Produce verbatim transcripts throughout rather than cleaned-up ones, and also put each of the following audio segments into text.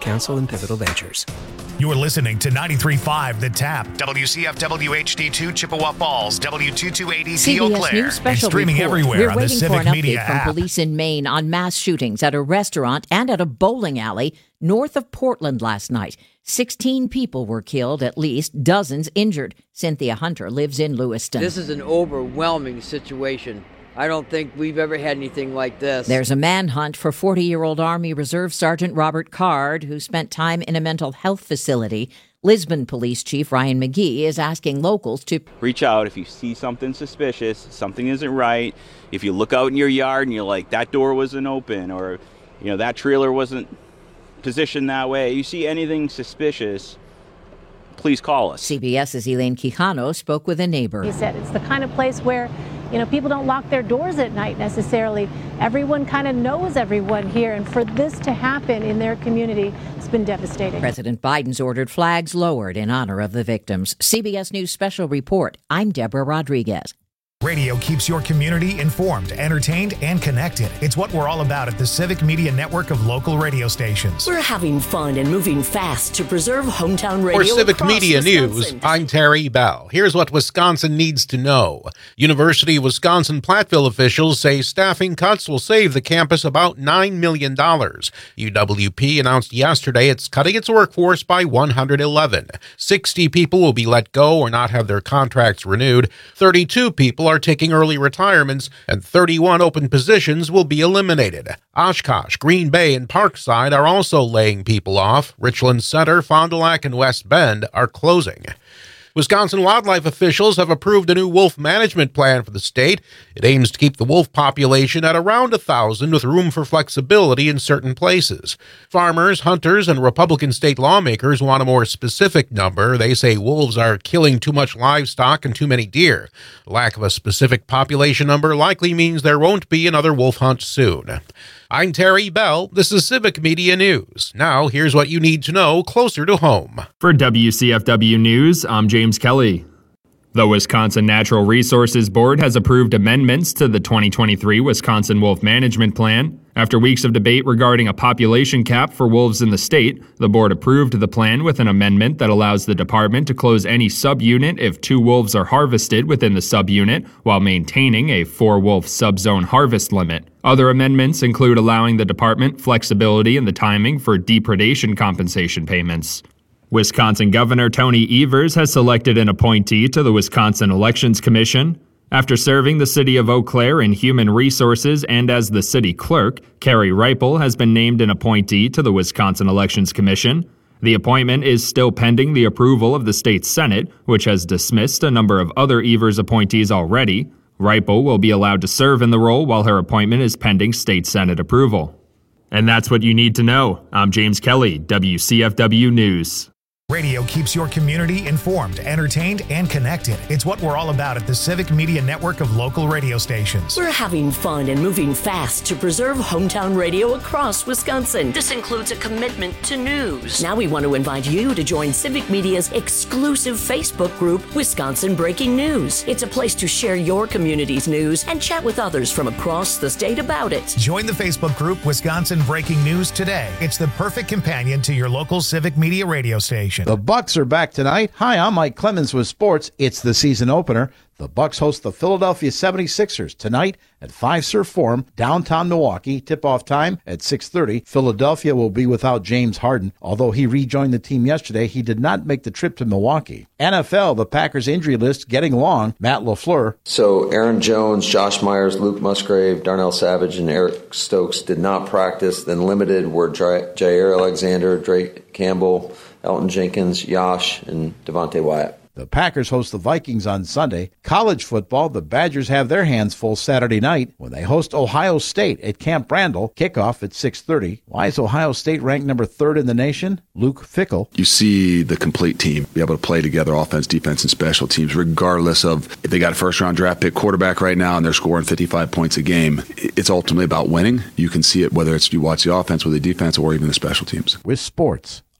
Counsel and Pivotal Ventures. You're listening to ninety-three point five The Tap, W C F W H D two Chippewa Falls, W two two eight Z Eau Claire, News special and streaming report. everywhere We're on the waiting Civic for an Media update from app. police in Maine on mass shootings at a restaurant and at a bowling alley north of Portland last night. sixteen people were killed, at least dozens injured. Cynthia Hunter lives in Lewiston. This is an overwhelming situation. I don't think we've ever had anything like this. There's a manhunt for forty-year-old Army Reserve Sergeant Robert Card, who spent time in a mental health facility. Lisbon Police Chief Ryan McGee is asking locals to reach out if you see something suspicious, something isn't right. If you look out in your yard and you're like, that door wasn't open, or you know that trailer wasn't positioned that way. You see anything suspicious, please call us. CBS's Elaine Quijano spoke with a neighbor. He said it's the kind of place where, you know, people don't lock their doors at night necessarily. Everyone kind of knows everyone here, and for this to happen in their community, it's been devastating. President Biden's ordered flags lowered in honor of the victims. C B S News Special Report. I'm Deborah Rodriguez. Radio keeps your community informed, entertained, and connected. It's what we're all about at the Civic Media Network of local radio stations. We're having fun and moving fast to preserve hometown radio. For Civic across Media Wisconsin. News, I'm Terry Bell. Here's what Wisconsin needs to know. University of Wisconsin-Platteville officials say staffing cuts will save the campus about nine million dollars. U W P announced yesterday it's cutting its workforce by one hundred eleven. sixty people will be let go or not have their contracts renewed. thirty-two people are taking early retirements, and thirty-one open positions will be eliminated. Oshkosh, Green Bay, and Parkside are also laying people off. Richland Center, Fond du Lac, and West Bend are closing. Wisconsin wildlife officials have approved a new wolf management plan for the state. It aims to keep the wolf population at around a thousand with room for flexibility in certain places. Farmers, hunters, and Republican state lawmakers want a more specific number. They say wolves are killing too much livestock and too many deer. Lack of a specific population number likely means there won't be another wolf hunt soon. I'm Terry Bell. This is Civic Media News. Now, here's what you need to know closer to home. For W C F W News, I'm James Kelly. The Wisconsin Natural Resources Board has approved amendments to the twenty twenty-three Wisconsin Wolf Management Plan. After weeks of debate regarding a population cap for wolves in the state, the board approved the plan with an amendment that allows the department to close any subunit if two wolves are harvested within the subunit while maintaining a four-wolf subzone harvest limit. Other amendments include allowing the department flexibility in the timing for depredation compensation payments. Wisconsin Governor Tony Evers has selected an appointee to the Wisconsin Elections Commission. After serving the city of Eau Claire in human resources and as the city clerk, Carrie Reipel has been named an appointee to the Wisconsin Elections Commission. The appointment is still pending the approval of the state Senate, which has dismissed a number of other Evers appointees already. Reipel will be allowed to serve in the role while her appointment is pending state Senate approval. And that's what you need to know. I'm James Kelly, W C F W News. Radio keeps your community informed, entertained, and connected. It's what we're all about at the Civic Media Network of local radio stations. We're having fun and moving fast to preserve hometown radio across Wisconsin. This includes a commitment to news. Now we want to invite you to join Civic Media's exclusive Facebook group, Wisconsin Breaking News. It's a place to share your community's news and chat with others from across the state about it. Join the Facebook group Wisconsin Breaking News today. It's the perfect companion to your local Civic Media radio station. The Bucks are back tonight. Hi, I'm Mike Clemens with sports. It's the season opener. The Bucks host the Philadelphia seventy-sixers tonight at Fiserv Forum, downtown Milwaukee. Tip-off time at six thirty. Philadelphia will be without James Harden. Although he rejoined the team yesterday, he did not make the trip to Milwaukee. N F L, the Packers injury list getting long. Matt LaFleur. So Aaron Jones, Josh Myers, Luke Musgrave, Darnell Savage, and Eric Stokes did not practice. Then limited were Jair Alexander, Drake Campbell, Elton Jenkins, Yash, and Devontae Wyatt. The Packers host the Vikings on Sunday. College football, the Badgers have their hands full Saturday night when they host Ohio State at Camp Randall. Kickoff at six thirty. Why is Ohio State ranked number third in the nation? Luke Fickell. You see the complete team be able to play together, offense, defense, and special teams, regardless of if they got a first-round draft pick quarterback right now and they're scoring fifty-five points a game. It's ultimately about winning. You can see it whether it's you watch the offense or the defense or even the special teams. With sports,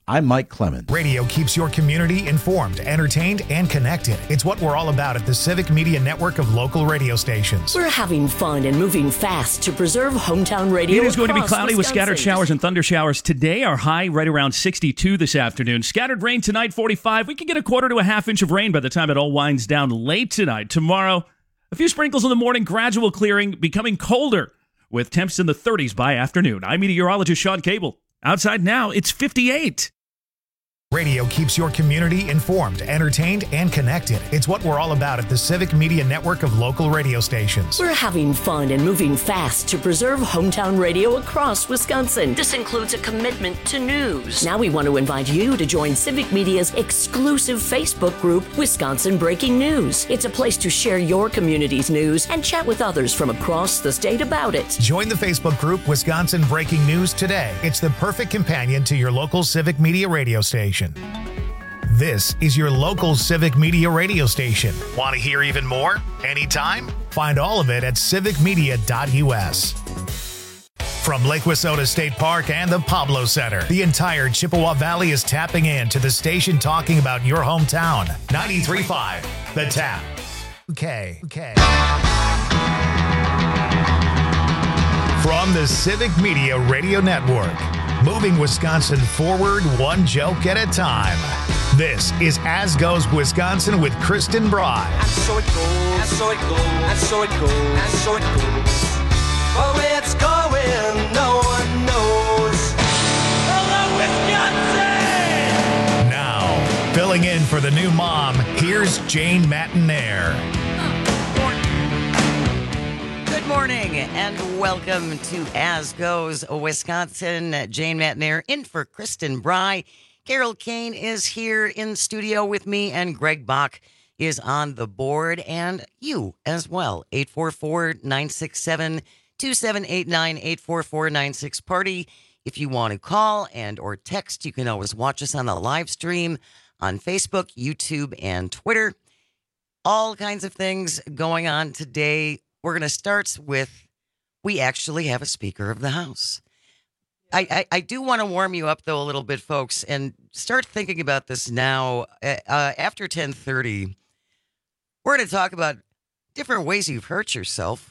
I'm Mike Clemens. Radio keeps your community informed, entertained, and connected. It's what we're all about at the Civic Media Network of local radio stations. We're having fun and moving fast to preserve hometown radio. It is going to be across cloudy with Wisconsin. scattered showers and thunder showers today. Our high right around sixty-two this afternoon. Scattered rain tonight, forty-five. We can get a quarter to a half inch of rain by the time it all winds down late tonight. Tomorrow, a few sprinkles in the morning, gradual clearing, becoming colder with temps in the thirties by afternoon. I'm meteorologist Sean Cable. Outside now, it's fifty-eight. Radio keeps your community informed, entertained, and connected. It's what we're all about at the Civic Media Network of local radio stations. We're having fun and moving fast to preserve hometown radio across Wisconsin. This includes a commitment to news. Now we want to invite you to join Civic Media's exclusive Facebook group, Wisconsin Breaking News. It's a place to share your community's news and chat with others from across the state about it. Join the Facebook group Wisconsin Breaking News today. It's the perfect companion to your local Civic Media radio station. This is your local Civic Media radio station. Want to hear even more? Anytime? Find all of it at civic media dot u s. From Lake Wissota State Park and the Pablo Center, the entire Chippewa Valley is tapping in to the station talking about your hometown. ninety-three point five, The Tap. Okay, okay. From the Civic Media Radio Network, moving Wisconsin forward one joke at a time. This is As Goes Wisconsin with Kristen Bry. And so it goes, and so it goes, and so it goes, and so it goes. But where it's going, no one knows. Hello, Wisconsin! Now, filling in for the new mom, here's Jane Matinaire. Good morning and welcome to As Goes Wisconsin. Jane Matinaire in for Kristen Bry. Carol Kane is here in studio with me, and Greg Bach is on the board, and you as well. eight four four, nine six seven, two seven eight nine, eight four four, nine six party. If you want to call and or text, you can always watch us on the live stream on Facebook, YouTube, and Twitter. All kinds of things going on today. We're going to start with, we actually have a Speaker of the House. I, I, I do want to warm you up, though, a little bit, folks, and start thinking about this now. Uh, after ten thirty, we're going to talk about different ways you've hurt yourself.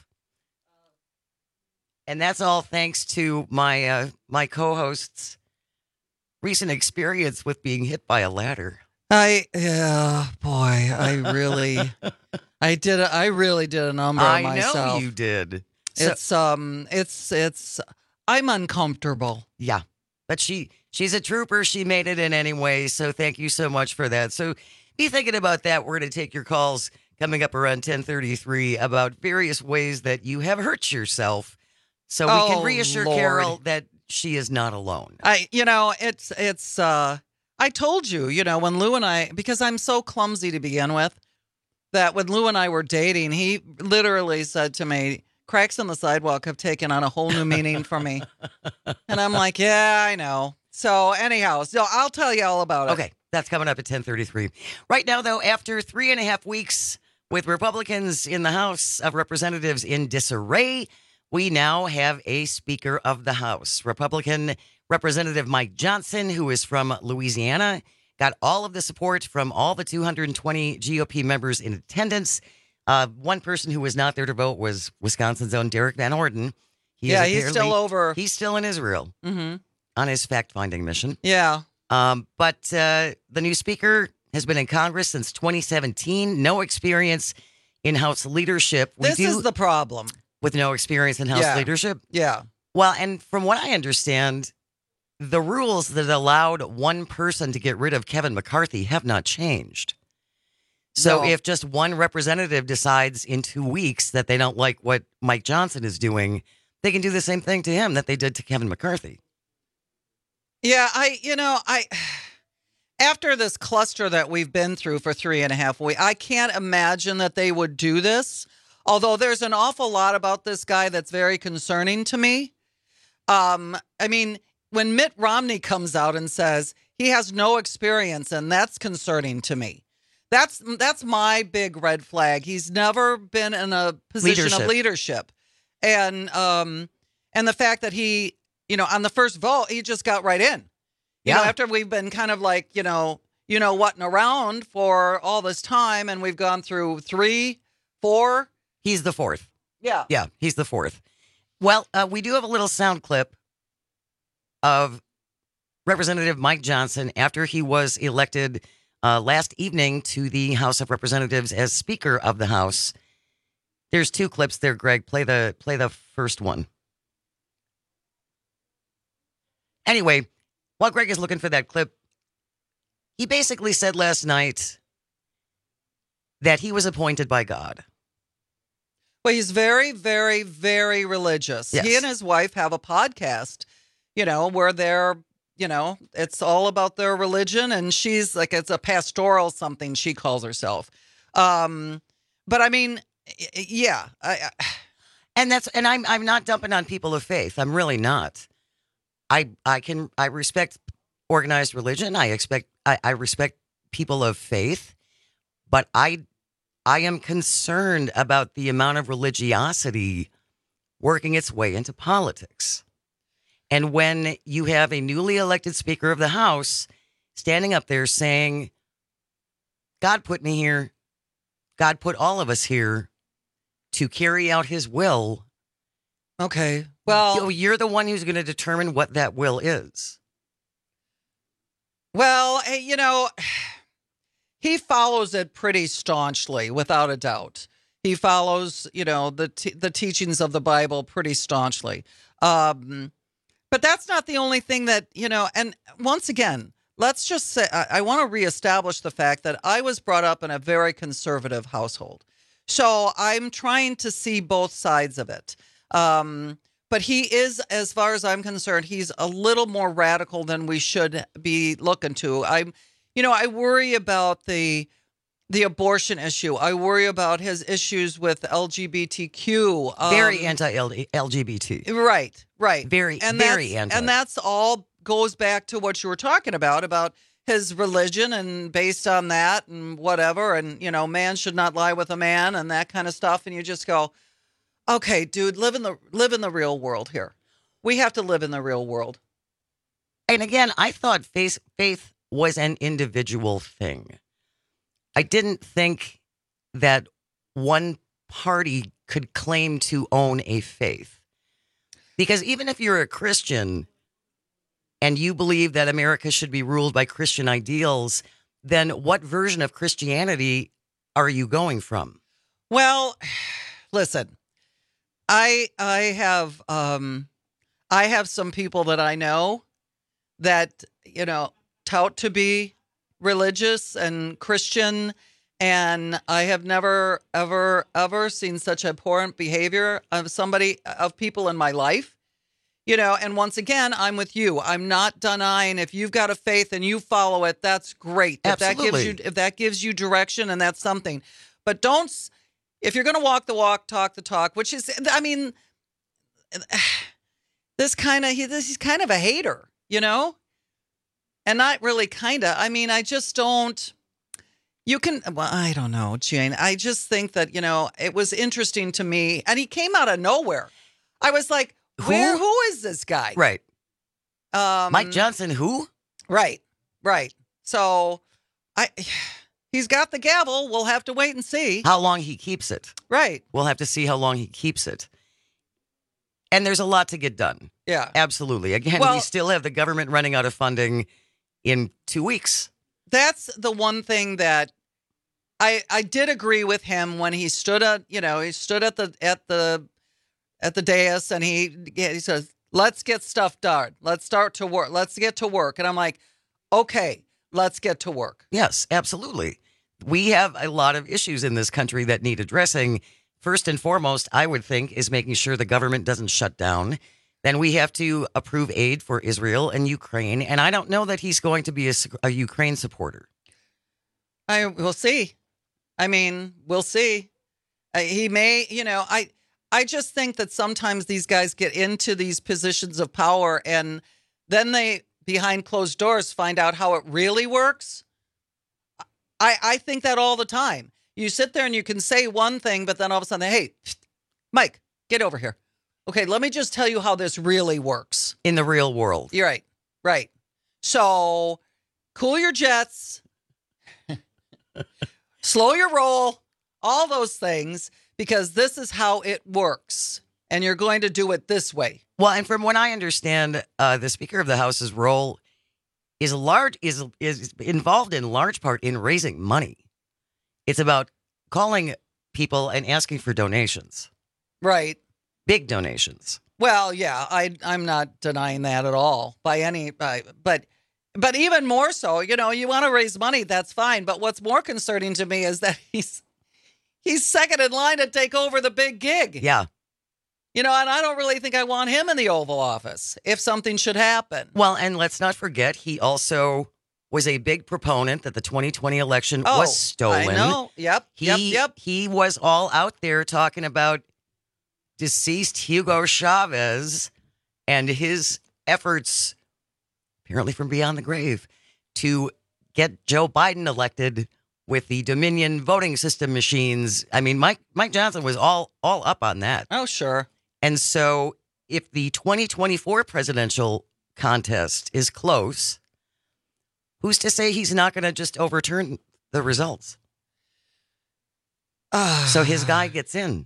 And that's all thanks to my uh, my co-host's recent experience with being hit by a ladder. I, yeah, boy, I really, I did, a, I really did a number on I myself. know you did. It's, so, um, it's, it's, I'm uncomfortable. Yeah, but she she's a trooper. She made it in anyway, so thank you so much for that. So be thinking about that. We're going to take your calls coming up around ten thirty-three about various ways that you have hurt yourself, so we oh, can reassure Lord. Carol that she is not alone. I, you know, it's, it's, uh, I told you, you know, when Lou and I, because I'm so clumsy to begin with, that when Lou and I were dating, he literally said to me, cracks on the sidewalk have taken on a whole new meaning for me. And I'm like, yeah, I know. So anyhow, so I'll tell you all about it. Okay, that's coming up at ten thirty-three. Right now, though, after three and a half weeks with Republicans in the House of Representatives in disarray, we now have a Speaker of the House. Republican Representative Mike Johnson, who is from Louisiana, got all of the support from all the two hundred twenty G O P members in attendance. Uh, one person who was not there to vote was Wisconsin's own Derek Van Orden. He yeah, he's still over. He's still in Israel mm-hmm. on his fact-finding mission. Yeah. Um, but uh, the new speaker has been in Congress since twenty seventeen. No experience in House leadership. We this do, is the problem. With no experience in House yeah. leadership? Yeah. Well, and from what I understand, the rules that allowed one person to get rid of Kevin McCarthy have not changed. So no. if just one representative decides in two weeks that they don't like what Mike Johnson is doing, they can do the same thing to him that they did to Kevin McCarthy. Yeah, I, you know, I, after this cluster that we've been through for three and a half weeks, I can't imagine that they would do this. Although there's an awful lot about this guy that's very concerning to me. Um, I mean, when Mitt Romney comes out and says he has no experience, and that's concerning to me. That's that's my big red flag. He's never been in a position leadership. of leadership. And um and the fact that he, you know, on the first vote, he just got right in. You know, Yeah. after we've been kind of like, you know, you know, whatting around for all this time, and we've gone through three, four. He's the fourth. Yeah. Yeah, he's the fourth. Well, uh, we do have a little sound clip of Representative Mike Johnson after he was elected uh, last evening to the House of Representatives as Speaker of the House. There's two clips there, Greg. Play the play the first one. Anyway, while Greg is looking for that clip, he basically said last night that he was appointed by God. Well, he's very, very, very religious. Yes. He and his wife have a podcast, you know, where they're, you know, it's all about their religion. And she's like, it's a pastoral something she calls herself. Um, but I mean, y- yeah. I, I, And that's and I'm I'm not dumping on people of faith. I'm really not. I I can I respect organized religion. I expect I, I respect people of faith, but I I am concerned about the amount of religiosity working its way into politics. And when you have a newly elected Speaker of the House standing up there saying, God put me here, God put all of us here to carry out his will. Okay. Well, you're the one who's going to determine what that will is. Well, eh, you know, he follows it pretty staunchly, without a doubt. He follows, you know, the t- the teachings of the Bible pretty staunchly. Um, but that's not the only thing that, you know, and once again, let's just say, I, I want to reestablish the fact that I was brought up in a very conservative household. So I'm trying to see both sides of it. Um, but he is, as far as I'm concerned, he's a little more radical than we should be looking to. I'm, you know, I worry about the the abortion issue. I worry about his issues with L G B T Q. Um, Very anti-L G B T. Right, right. Very, and very that's, anti. And that's all goes back to what you were talking about, about his religion and based on that and whatever. And, you know, man should not lie with a man and that kind of stuff. And you just go, okay, dude, live in the live in the real world here. We have to live in the real world. And again, I thought faith, faith was an individual thing. I didn't think that one party could claim to own a faith. Because even if you're a Christian and you believe that America should be ruled by Christian ideals, then what version of Christianity are you going from? Well, listen, I I have um I have some people that I know that, you know, tout to be religious and Christian, and I have never, ever, ever seen such abhorrent behavior of somebody, of people in my life. You know, and once again, I'm with you. I'm not denying if you've got a faith and you follow it, that's great. If that gives you, if that gives you direction, and that's something. But don't, if you're going to walk the walk, talk the talk, which is, I mean, this kind of, he, this, he's kind of a hater, you know? And not really kind of. I mean, I just don't, you can, well, I don't know, Jane. I just think that, you know, it was interesting to me. And he came out of nowhere. I was like, where, who, who is this guy? Right. Um, Mike Johnson, who? Right, right. So I, he's got the gavel. We'll have to wait and see. How long he keeps it. Right. We'll have to see how long he keeps it. And there's a lot to get done. Yeah. Absolutely. Again, Well- we still have the government running out of funding in two weeks. That's the one thing that I I did agree with him when he stood at, you know, he stood at the at the at the dais and he he says, "Let's get stuff done. Let's start to work. Let's get to work." And I'm like, "Okay, let's get to work." Yes, absolutely. We have a lot of issues in this country that need addressing. First and foremost, I would think, is making sure the government doesn't shut down. Then we have to approve aid for Israel and Ukraine. And I don't know that he's going to be a, a Ukraine supporter. I we'll see. I mean, we'll see. Uh, he may, you know, I I just think that sometimes these guys get into these positions of power and then they, behind closed doors, find out how it really works. I I think that all the time. You sit there and you can say one thing, but then all of a sudden, hey, Mike, get over here. Okay, let me just tell you how this really works. In the real world. You're right. Right. So cool your jets, slow your roll, all those things, because this is how it works. And you're going to do it this way. Well, and from what I understand, uh, the Speaker of the House's role is large is is involved in large part in raising money. It's about calling people and asking for donations. Right. Big donations. Well, yeah, I I'm not denying that at all by any by, but but even more so, you know, you want to raise money, that's fine. But what's more concerning to me is that he's he's second in line to take over the big gig. Yeah. You know, and I don't really think I want him in the Oval Office if something should happen. Well, and let's not forget, he also was a big proponent that the twenty twenty election Oh, was stolen. I know. Yep. He, yep. Yep. He was all out there talking about deceased Hugo Chavez and his efforts, apparently from beyond the grave, to get Joe Biden elected with the Dominion voting system machines. I mean, Mike Mike Johnson was all all up on that. Oh, sure. And so if the twenty twenty-four presidential contest is close, who's to say he's not going to just overturn the results? Uh, so his guy gets in.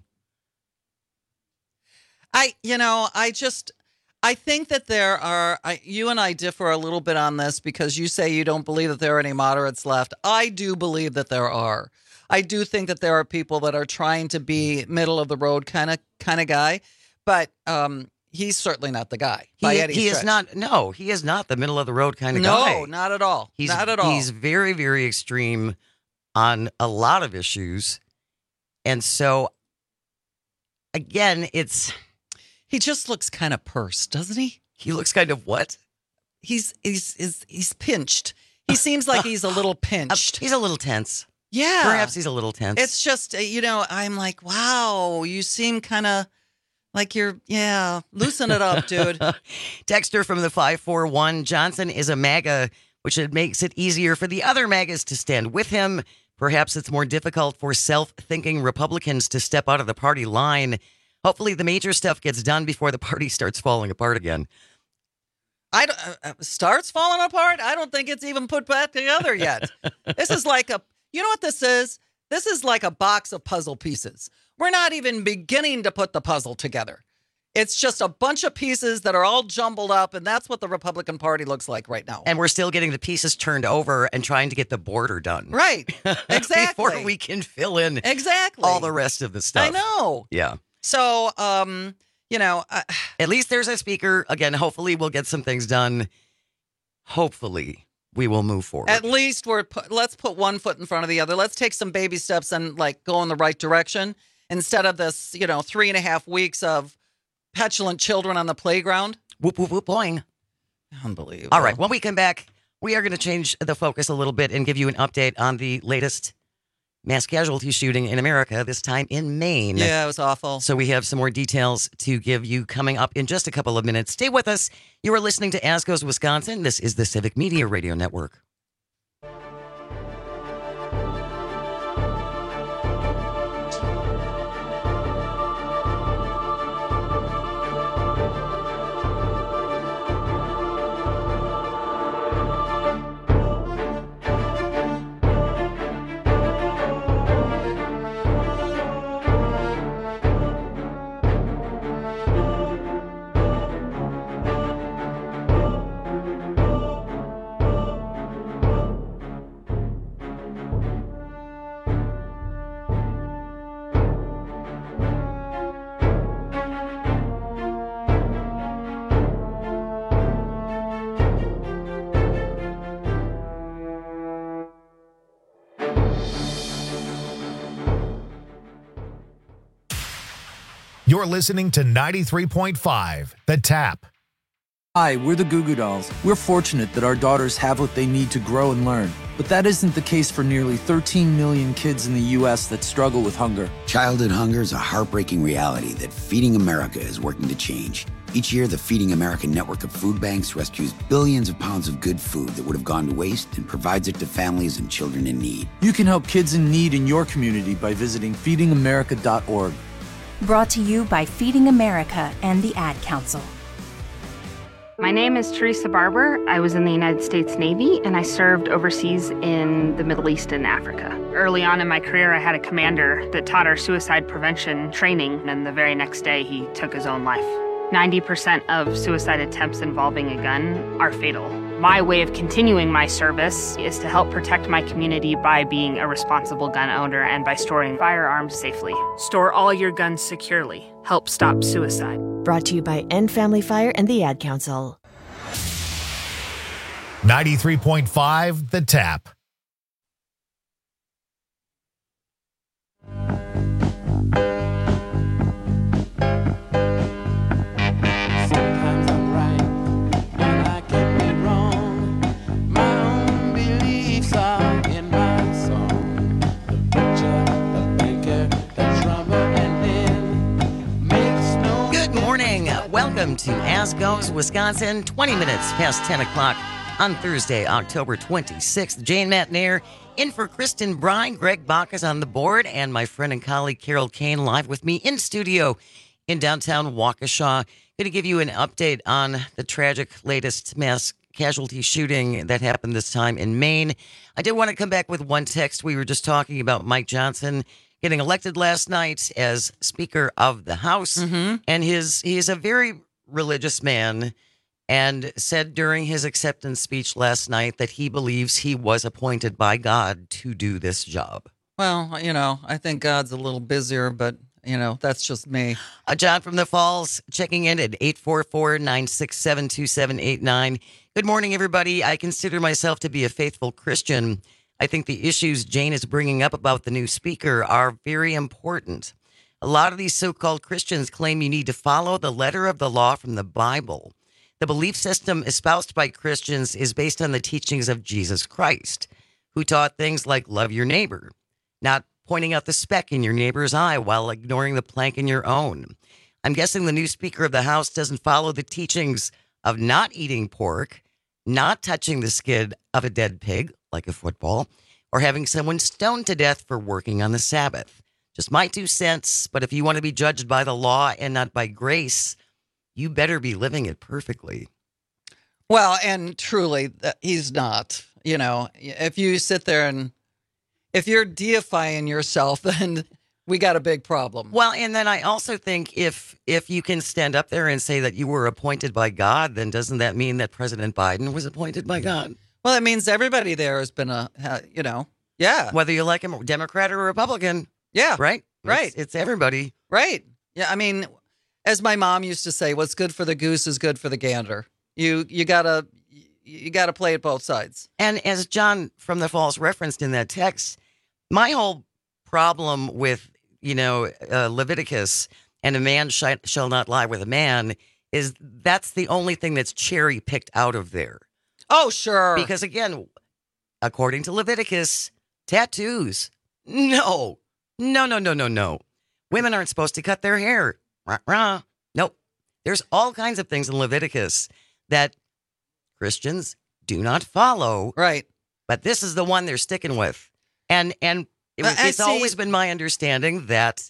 I, you know, I just, I think that there are, I, you and I differ a little bit on this because you say you don't believe that there are any moderates left. I do believe that there are. I do think that there are people that are trying to be middle of the road kind of kind of guy, but um, he's certainly not the guy. He, by any he is stretch. not. No, he is not the middle of the road kind of no, guy. No, not at all. He's not at all. He's very, very extreme on a lot of issues, and so again, it's he just looks kind of pursed, doesn't he? He looks kind of what? He's he's he's, he's pinched. He seems like he's a little pinched. He's a little tense. Yeah. Perhaps he's a little tense. It's just, uh, you know, I'm like, wow, you seem kind of like you're, yeah, loosen it up, dude. Texter from the five four one, Johnson is a MAGA, which it makes it easier for the other MAGAs to stand with him. Perhaps it's more difficult for self-thinking Republicans to step out of the party line. Hopefully the major stuff gets done before the party starts falling apart again. I don't, uh, starts falling apart? I don't think it's even put back together yet. This is like a, you know what this is? This is like a box of puzzle pieces. We're not even beginning to put the puzzle together. It's just a bunch of pieces that are all jumbled up, and that's what the Republican Party looks like right now. And we're still getting the pieces turned over and trying to get the border done. Right. Exactly. Before we can fill in exactly all the rest of the stuff. I know. Yeah. So, um, you know. Uh, At least there's a speaker. Again, hopefully we'll get some things done. Hopefully we will move forward. At least we're, pu- let's put one foot in front of the other. Let's take some baby steps and like go in the right direction instead of this, you know, three and a half weeks of petulant children on the playground. Whoop, whoop, whoop, boing. Unbelievable. All right. When we come back, we are going to change the focus a little bit and give you an update on the latest mass casualty shooting in America, this time in Maine. Yeah, it was awful. So we have some more details to give you coming up in just a couple of minutes. Stay with us. You are listening to As Goes Wisconsin. This is the Civic Media Radio Network. You're listening to ninety-three point five, The Tap. Hi, we're the Goo Goo Dolls. We're fortunate that our daughters have what they need to grow and learn. But that isn't the case for nearly thirteen million kids in the U S that struggle with hunger. Childhood hunger is a heartbreaking reality that Feeding America is working to change. Each year, the Feeding America network of food banks rescues billions of pounds of good food that would have gone to waste and provides it to families and children in need. You can help kids in need in your community by visiting feeding america dot org. Brought to you by Feeding America and the Ad Council. My name is Teresa Barber. I was in the United States Navy, and I served overseas in the Middle East and Africa. Early on in my career, I had a commander that taught our suicide prevention training, and the very next day, he took his own life. ninety percent of suicide attempts involving a gun are fatal. My way of continuing my service is to help protect my community by being a responsible gun owner and by storing firearms safely. Store all your guns securely. Help stop suicide. Brought to you by End Family Fire and the Ad Council. ninety-three point five The Tap. Welcome to As Goes Wisconsin, twenty minutes past ten o'clock on Thursday, October twenty-sixth. Jane Matnair in for Kristen Brine. Greg Bach is on the board, and my friend and colleague Carol Kane live with me in studio in downtown Waukesha. Going to give you an update on the tragic latest mass casualty shooting that happened this time in Maine. I did want to come back with one text. We were just talking about Mike Johnson getting elected last night as Speaker of the House. Mm-hmm. And his he is a very religious man and said during his acceptance speech last night that he believes he was appointed by God to do this job. Well, you know, I think God's a little busier, but, you know, that's just me. Uh, John from the Falls checking in at eight four four, nine six seven, two seven eight nine. Good morning, everybody. I consider myself to be a faithful Christian. I think the issues Jane is bringing up about the new speaker are very important. A lot of these so-called Christians claim you need to follow the letter of the law from the Bible. The belief system espoused by Christians is based on the teachings of Jesus Christ, who taught things like love your neighbor, not pointing out the speck in your neighbor's eye while ignoring the plank in your own. I'm guessing the new Speaker of the House doesn't follow the teachings of not eating pork, not touching the skin of a dead pig, like a football, or having someone stoned to death for working on the Sabbath. Just my two cents, but if you want to be judged by the law and not by grace, you better be living it perfectly. Well, and truly, he's not. You know, if you sit there and if you're deifying yourself, then we got a big problem. Well, and then I also think if if you can stand up there and say that you were appointed by God, then doesn't that mean that President Biden was appointed by God? Well, it means everybody there has been a, uh, you know, yeah. Whether you like him, Democrat or Republican. Yeah. Right? Right. It's, it's everybody. Right. Yeah. I mean, as my mom used to say, what's good for the goose is good for the gander. You you gotta you gotta play it both sides. And as John from the Falls referenced in that text, my whole problem with, you know, uh, Leviticus and a man sh- shall not lie with a man is that's the only thing that's cherry picked out of there. Oh, sure. Because again, according to Leviticus, tattoos, no, no, no, no, no, no. Women aren't supposed to cut their hair. Rah, rah. Nope. There's all kinds of things in Leviticus that Christians do not follow. Right. But this is the one they're sticking with. And and it, Uh, it's see- always been my understanding that,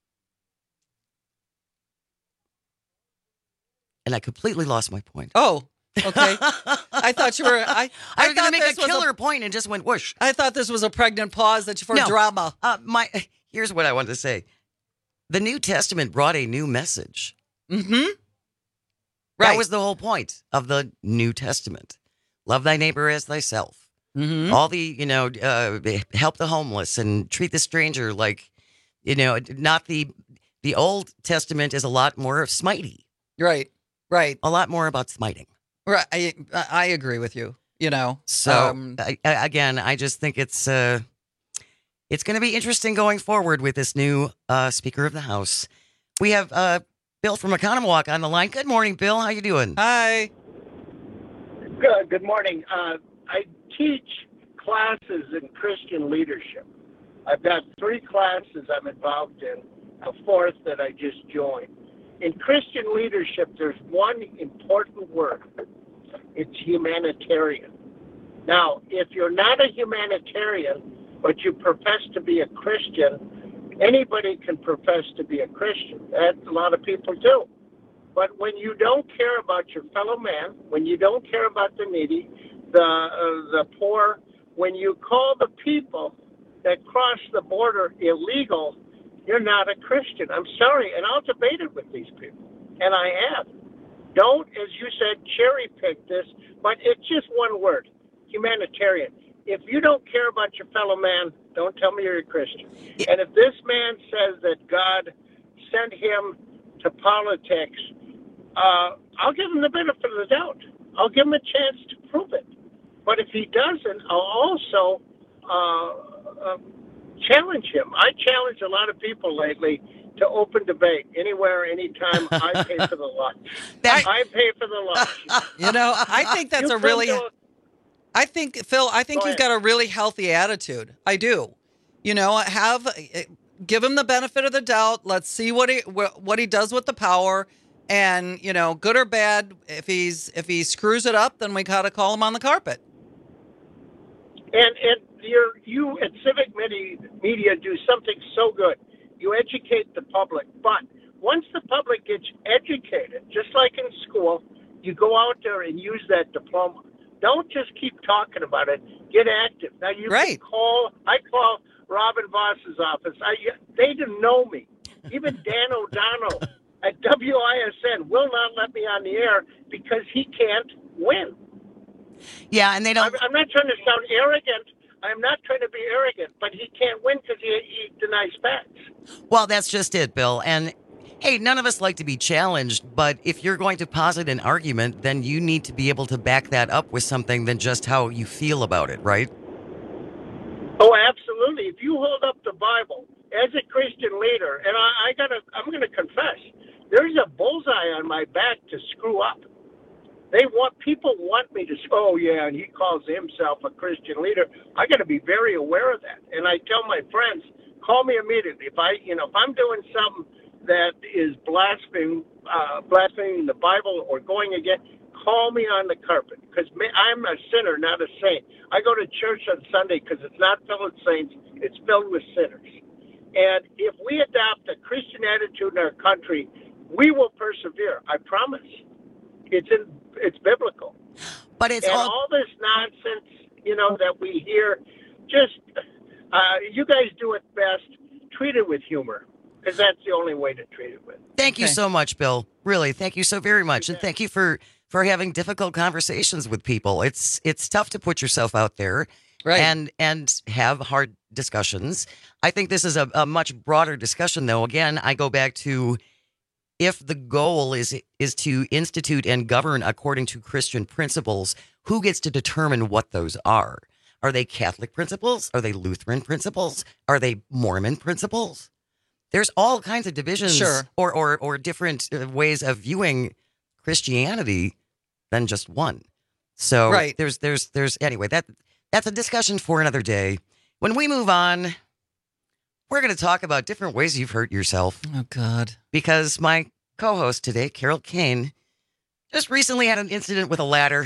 and I completely lost my point. Oh, okay. I thought you were. I, I was going thought to make this a was killer point and just went whoosh. I thought this was a pregnant pause that you for No. drama. Uh, my here's what I wanted to say: the New Testament brought a new message. Mm-hmm. That Right. was the whole point of the New Testament. Love thy neighbor as thyself. Mm-hmm. All the, you know, uh, help the homeless and treat the stranger like, you know, not the, the Old Testament is a lot more of smiting. Right. Right. A lot more about smiting. Right. I I agree with you. You know. So um, I, I- again, I just think it's uh, it's going to be interesting going forward with this new uh, Speaker of the House. We have uh, Bill from Economowoc on the line. Good morning, Bill. How you doing? Hi. Good. Good morning. Uh, I teach classes in Christian leadership. I've got three classes I'm involved in, a fourth that I just joined. In Christian leadership, there's one important word. It's humanitarian. Now, if you're not a humanitarian, but you profess to be a Christian, anybody can profess to be a Christian. That a lot of people do. But when you don't care about your fellow man, when you don't care about the needy, the uh, the poor, when you call the people that cross the border illegal, you're not a Christian. I'm sorry, and I'll debate it with these people, and I have. Don't, as you said, cherry pick this, but it's just one word, humanitarian. If you don't care about your fellow man, don't tell me you're a Christian. And if this man says that God sent him to politics, uh, I'll give him the benefit of the doubt. I'll give him a chance to prove it. But if he doesn't, I'll also uh, uh, challenge him. I challenge a lot of people lately to open debate anywhere, anytime. I pay for the lunch. That- I pay for the lunch. You know, I think that's You a really. come to- I think Phil. I think Go he's ahead. got a really healthy attitude. I do. You know, have give him the benefit of the doubt. Let's see what he wh- what he does with the power, and you know, good or bad. If he's if he screws it up, then we gotta call him on the carpet. And and you're, you at Civic Media, Media do something so good. You educate the public. But once the public gets educated, just like in school, you go out there and use that diploma. Don't just keep talking about it. Get active. Now, you right. can call, I call Robin Voss's office. I, they didn't know me. Even Dan O'Donnell at W I S N will not let me on the air because he can't win. Yeah, and they don't. I'm, I'm not trying to sound arrogant. I'm not trying to be arrogant, but he can't win because he, he denies facts. Well, that's just it, Bill. And hey, none of us like to be challenged, but if you're going to posit an argument, then you need to be able to back that up with something than just how you feel about it, right? Oh, absolutely. If you hold up the Bible as a Christian leader, and I, I gotta, I'm going to confess, there's a bullseye on my back to screw up. They want people want me to. Oh yeah, and he calls himself a Christian leader. I got to be very aware of that. And I tell my friends, call me immediately if I, you know, if I'm doing something that is blaspheming, uh, blaspheming the Bible or going against. Call me on the carpet because I'm a sinner, not a saint. I go to church on Sunday because it's not filled with saints; it's filled with sinners. And if we adopt a Christian attitude in our country, we will persevere. I promise. It's in. It's biblical. But it's and all, all this nonsense, you know, that we hear. Just uh, you guys do it best. Treat it with humor, because that's the only way to treat it with. Thank you Okay. so much, Bill. Really, thank you so very much, and thank you for for having difficult conversations with people. It's it's tough to put yourself out there, Right. and and have hard discussions. I think this is a, a much broader discussion, though. Again, I go back to if the goal is is to institute and govern according to Christian principles, who gets to determine what those are? Are they Catholic principles? Are they Lutheran principles? Are they Mormon principles? There's all kinds of divisions Sure. or, or, or different uh, ways of viewing Christianity than just one. So Right. there's there's there's anyway, that that's a discussion for another day. When we move on, we're going to talk about different ways you've hurt yourself. Oh God. Because my co-host today, Carol Kane, just recently had an incident with a ladder.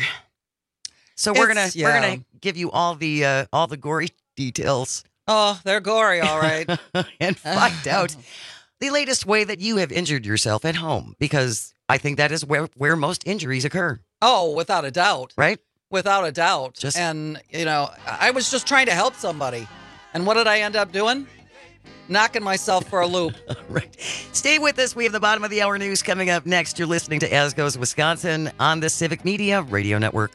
So we're It's- gonna we're yeah. gonna give you all the uh, all the gory details Oh, they're gory, all right. and find out the latest way that you have injured yourself at home, because I think that is where where most injuries occur, Oh, without a doubt. right? Without a doubt. Just- and, you know, I was just trying to help somebody. And what did I end up doing? Knocking myself for a loop. Right. Stay with us. We have the bottom of the hour news coming up next. You're listening to As Goes Wisconsin on the Civic Media Radio Network.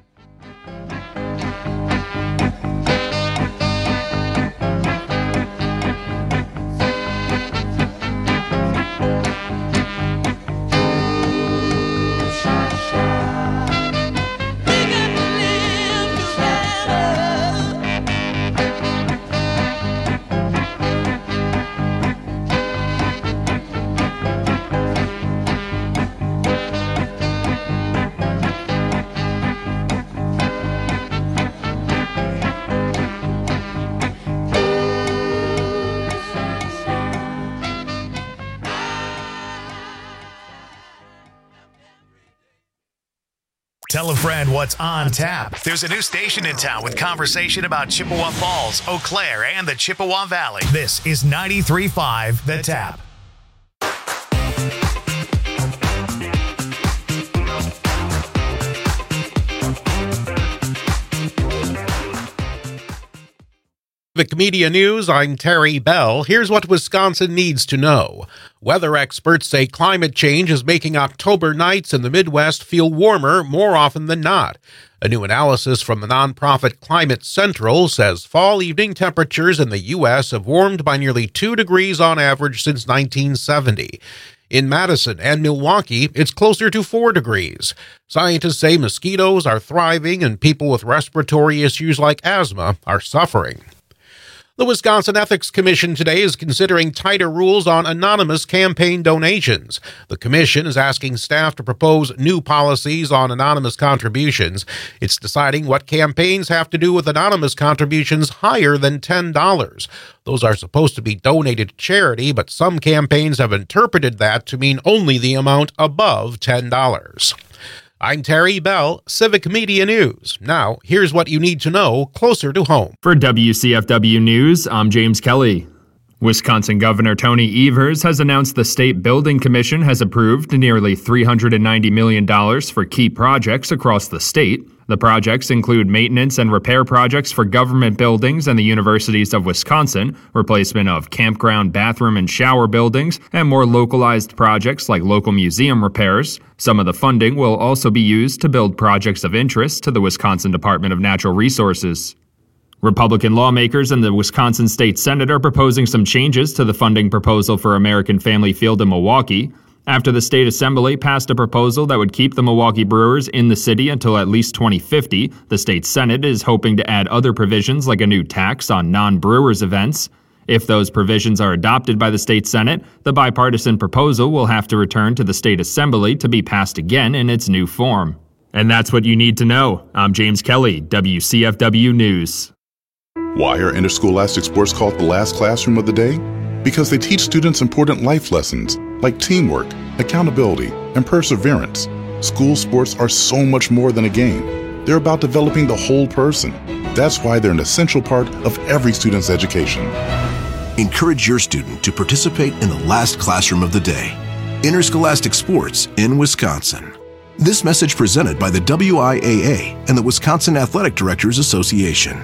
Tell a friend what's on tap. There's a new station in town with conversation about Chippewa Falls, Eau Claire, and the Chippewa Valley. This is ninety-three point five The Tap. Civic Media News, I'm Terry Bell. Here's what Wisconsin needs to know. Weather experts say climate change is making October nights in the Midwest feel warmer more often than not. A new analysis from the nonprofit Climate Central says fall evening temperatures in the U S have warmed by nearly two degrees on average since nineteen seventy. In Madison and Milwaukee, it's closer to four degrees. Scientists say mosquitoes are thriving and people with respiratory issues like asthma are suffering. The Wisconsin Ethics Commission today is considering tighter rules on anonymous campaign donations. The commission is asking staff to propose new policies on anonymous contributions. It's deciding what campaigns have to do with anonymous contributions higher than ten dollars. Those are supposed to be donated to charity, but some campaigns have interpreted that to mean only the amount above ten dollars. I'm Terry Bell, Civic Media News. Now, here's what you need to know closer to home. For W C F W News, I'm James Kelly. Wisconsin Governor Tony Evers has announced the State Building Commission has approved nearly three hundred ninety million dollars for key projects across the state. The projects include maintenance and repair projects for government buildings and the universities of Wisconsin, replacement of campground bathroom and shower buildings, and more localized projects like local museum repairs. Some of the funding will also be used to build projects of interest to the Wisconsin Department of Natural Resources. Republican lawmakers in the Wisconsin State Senate are proposing some changes to the funding proposal for American Family Field in Milwaukee. After the state assembly passed a proposal that would keep the Milwaukee Brewers in the city until at least twenty fifty, the state Senate is hoping to add other provisions like a new tax on non-Brewers events. If those provisions are adopted by the state Senate, the bipartisan proposal will have to return to the state assembly to be passed again in its new form. And that's what you need to know. I'm James Kelly, W C F W News. Why are interscholastic sports called the last classroom of the day? Because they teach students important life lessons like teamwork, accountability, and perseverance. School sports are so much more than a game. They're about developing the whole person. That's why they're an essential part of every student's education. Encourage your student to participate in the last classroom of the day. Interscholastic sports in Wisconsin. This message presented by the W I A A and the Wisconsin Athletic Directors Association.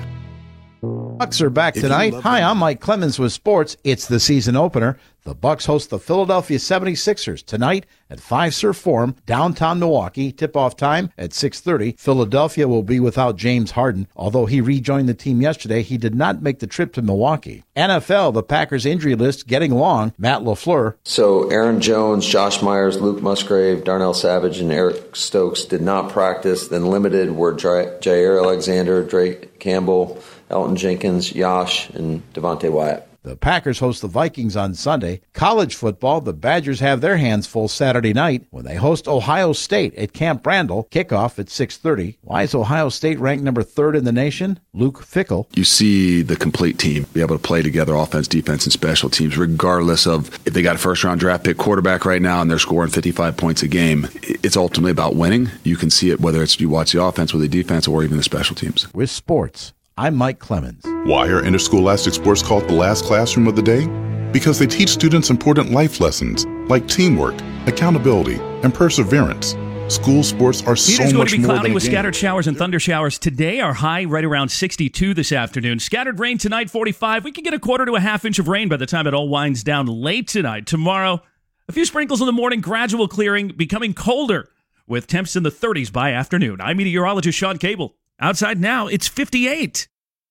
Bucks are back tonight. Hi, I'm Mike Clemens with sports. It's the season opener. The Bucks host the Philadelphia seventy-sixers tonight at Fiserv Forum, downtown Milwaukee. Tip-off time at six thirty. Philadelphia will be without James Harden. Although he rejoined the team yesterday, he did not make the trip to Milwaukee. N F L, the Packers injury list getting long. Matt LaFleur. So Aaron Jones, Josh Myers, Luke Musgrave, Darnell Savage, and Eric Stokes did not practice. Then limited were Jair Alexander, Drake Campbell, Elton Jenkins, Yash, and Devontae Wyatt. The Packers host the Vikings on Sunday. College football, the Badgers have their hands full Saturday night when they host Ohio State at Camp Randall. Kickoff at six thirty. Why is Ohio State ranked number third in the nation? Luke Fickell. You see the complete team be able to play together, offense, defense, and special teams, regardless of if they got a first-round draft pick quarterback right now and they're scoring fifty-five points a game. It's ultimately about winning. You can see it whether it's you watch the offense or the defense or even the special teams. With sports, I'm Mike Clemens. Why are interscholastic sports called the last classroom of the day? Because they teach students important life lessons like teamwork, accountability, and perseverance. School sports are so It is going much to be more cloudy than a with game. scattered showers and thunder showers today. Our high right around sixty-two this afternoon. Scattered rain tonight, forty-five. We could get a quarter to a half inch of rain by the time it all winds down late tonight. Tomorrow, a few sprinkles in the morning, gradual clearing, becoming colder with temps in the thirties by afternoon. I'm meteorologist Sean Cable. Outside now, it's fifty-eight.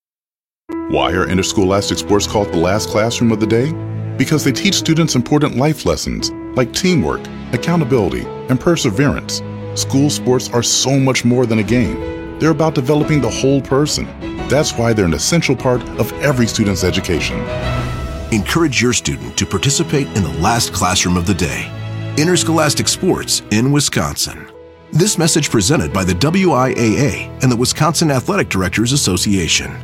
Why are interscholastic sports called the last classroom of the day? Because they teach students important life lessons like teamwork, accountability, and perseverance. School sports are so much more than a game. They're about developing the whole person. That's why they're an essential part of every student's education. Encourage your student to participate in the last classroom of the day. Interscholastic sports in Wisconsin. This message presented by the W I A A and the Wisconsin Athletic Directors Association.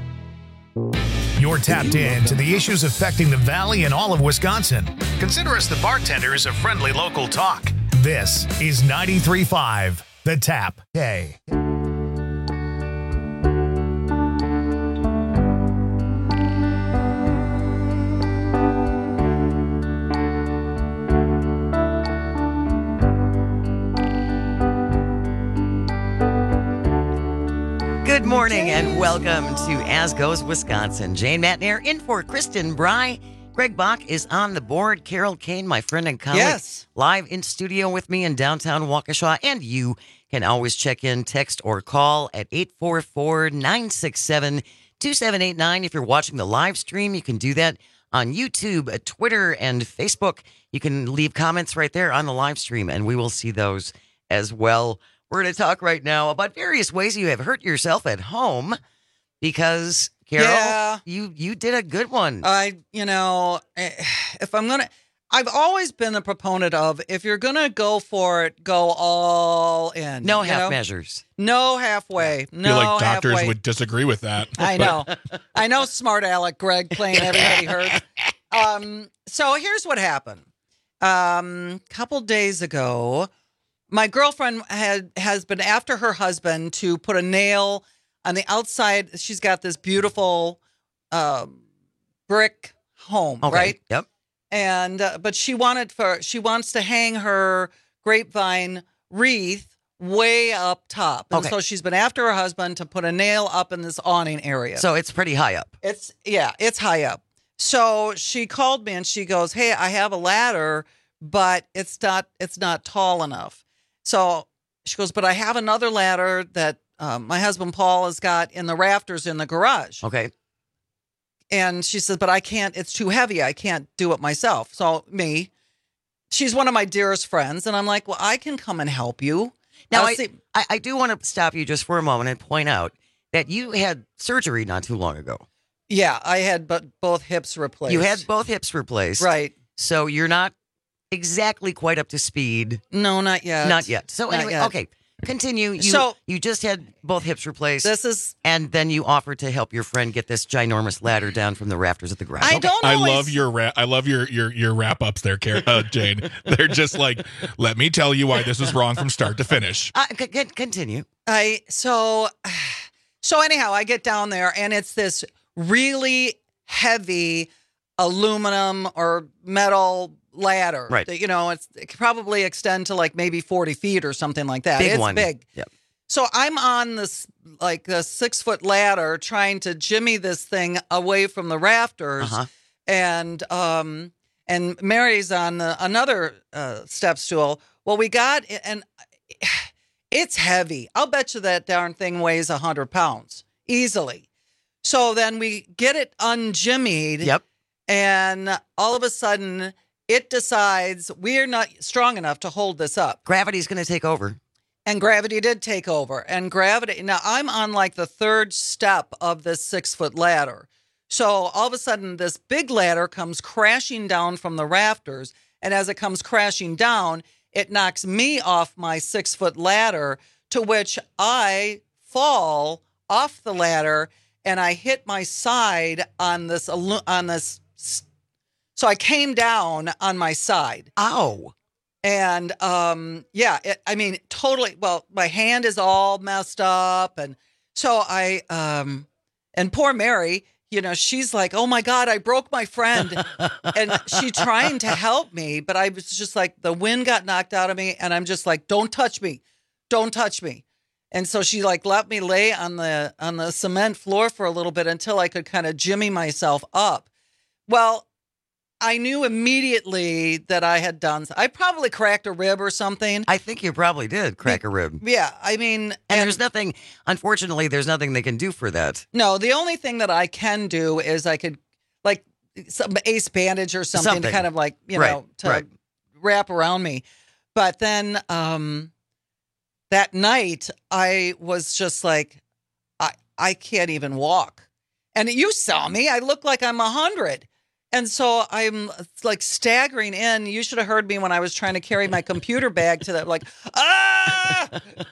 You're tapped in to the issues affecting the Valley and all of Wisconsin. Consider us the bartenders of friendly local talk. This is ninety-three point five, The Tap. Hey. Good morning And welcome to As Goes Wisconsin. Jane Matnair in for Kristen Bry. Greg Bach is on the board. Carol Kane, my friend and colleague, Yes. live in studio with me in downtown Waukesha. And you can always check in, text, or call at eight four four, nine six seven, two seven eight nine. If you're watching the live stream, you can do that on YouTube, Twitter, and Facebook. You can leave comments right there on the live stream, and we will see those as well. We're going to talk right now about various ways you have hurt yourself at home because, Carol, Yeah. you, you did a good one. I, you know, eh, if I'm going to, I've always been a proponent of if you're going to go for it, go all in. No you half know? measures. No halfway. I No feel like doctors halfway. would disagree with that. I know. I know smart Alec Greg playing everybody hurts. Um, so here's what happened. Um, a couple days ago, my girlfriend had has been after her husband to put a nail on the outside. She's got this beautiful uh, brick home, Okay. right? Yep. And uh, but she wanted for she wants to hang her grapevine wreath way up top, and Okay. so she's been after her husband to put a nail up in this awning area. So it's pretty high up. It's yeah, it's high up. So she called me and she goes, "Hey, I have a ladder, but it's not it's not tall enough." So she goes, "But I have another ladder that um, my husband Paul has got in the rafters in the garage." Okay. And she says, "But I can't. It's too heavy. I can't do it myself." So me, she's one of my dearest friends, and I'm like, "Well, I can come and help you." Now, I'll I, see- I, I do want to stop you just for a moment and point out that you had surgery not too long ago. yeah, I had but both hips replaced. You had both hips replaced. right. So you're not exactly quite up to speed. No, not yet. Not yet. So Not anyway, yet. okay. Continue. You, So- you just had both hips replaced. This is and then you offered to help your friend get this ginormous ladder down from the rafters of the garage. I Okay. don't I always- love your ra- I love your your your wrap ups there, Car- uh, Jane. They're just like, let me tell you why this is wrong from start to finish. Uh, c- c- continue. I so so anyhow, I get down there and it's this really heavy aluminum or metal ladder. Right. That, you know, it's it could probably extend to like maybe forty feet or something like that. Big it's one. big. Yep. So I'm on this like a six foot ladder trying to jimmy this thing away from the rafters, Uh-huh. and um and Mary's on the, another uh, step stool. Well, we got and it's heavy. I'll bet you that darn thing weighs a hundred pounds easily. So then we get it unjimmied. Yep. And all of a sudden, it decides we're not strong enough to hold this up. Gravity's going to take over. And gravity did take over. And gravity, now I'm on like the third step of this six foot ladder. So all of a sudden, this big ladder comes crashing down from the rafters. And as it comes crashing down, it knocks me off my six foot ladder, to which I fall off the ladder and I hit my side on this, alu- on this. So I came down on my side. Ow. And um, yeah, it, I mean, totally. Well, my hand is all messed up, and so I um, and poor Mary, you know, she's like, "Oh my God, I broke my friend," and she trying to help me, but I was just like, the wind got knocked out of me, and I'm just like, "Don't touch me, don't touch me," and so she like let me lay on the on the cement floor for a little bit until I could kind of jimmy myself up. Well, I knew immediately that I had done. I probably cracked a rib or something. I think you probably did crack a rib. Yeah, I mean, and, and there's nothing, unfortunately, there's nothing they can do for that. No, the only thing that I can do is I could, like, some ace bandage or something, Something. to kind of like, you Right, know, to right. wrap around me. But then um, that night, I was just like, I, I can't even walk. And you saw me. I look like I'm a hundred. And so I'm like staggering in. You should have heard me when I was trying to carry my computer bag to that, like, ah,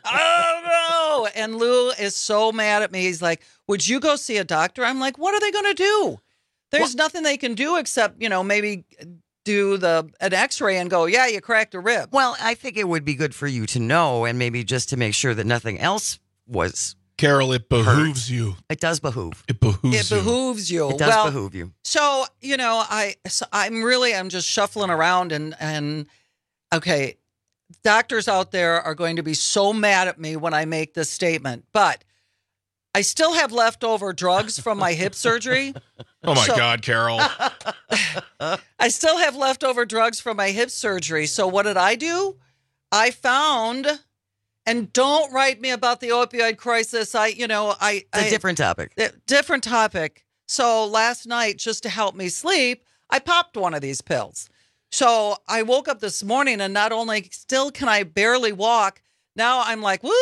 oh no. And Lou is so mad at me. He's like, would you go see a doctor? I'm like, what are they going to do? There's nothing they can do except, you know, maybe do the an x-ray and go, yeah, you cracked a rib. Well, I think it would be good for you to know, and maybe just to make sure that nothing else was. Carol, it behooves hurt. you. It does behoove. It behooves It you. behooves you. It does well, behoove you. So, you know, I so I'm really I'm just shuffling around and and okay, doctors out there are going to be so mad at me when I make this statement, but I still have leftover drugs from my hip surgery. Oh, my So- God, Carol. I still have leftover drugs from my hip surgery. So what did I do? I found, and don't write me about the opioid crisis. I, you know, I. It's a I- different topic. Uh, Different topic. So last night, just to help me sleep, I popped one of these pills. So I woke up this morning and not only still can I barely walk, now I'm like, woo!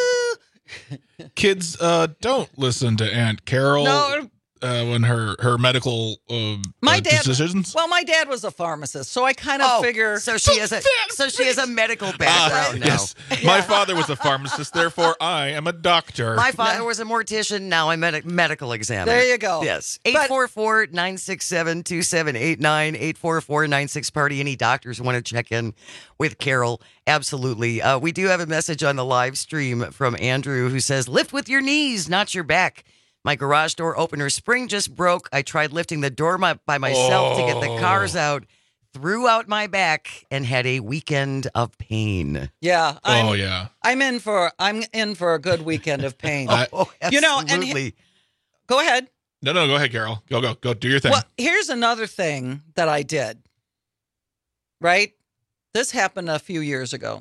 Kids, uh, don't listen to Aunt Carol No. uh, when her her medical uh, My uh, dad, decisions. well, my dad was a pharmacist, so I kind of Oh, figure. so she has a so she has a medical Ah, background now. yes, my father was a pharmacist, therefore I am a doctor. My father was a mortician. Now I'm a medical examiner. There you go. Yes. But- eight four four, nine six seven, two seven eight nine, eight four four, nine six party. Any doctors want to check in with Carol? Absolutely. Uh, we do have a message on the live stream from Andrew who says, lift with your knees, not your back. My garage door opener spring just broke. I tried lifting the door my, by myself to get the cars out, threw out my back, and had a weekend of pain. Yeah. I'm, oh yeah. I'm in for I'm in for a good weekend of pain. I- Oh, You know, and absolutely. he- Go ahead. No, no, go ahead, Carol. Go, go, go. Do your thing. Well, here's another thing that I did. Right? This happened a few years ago.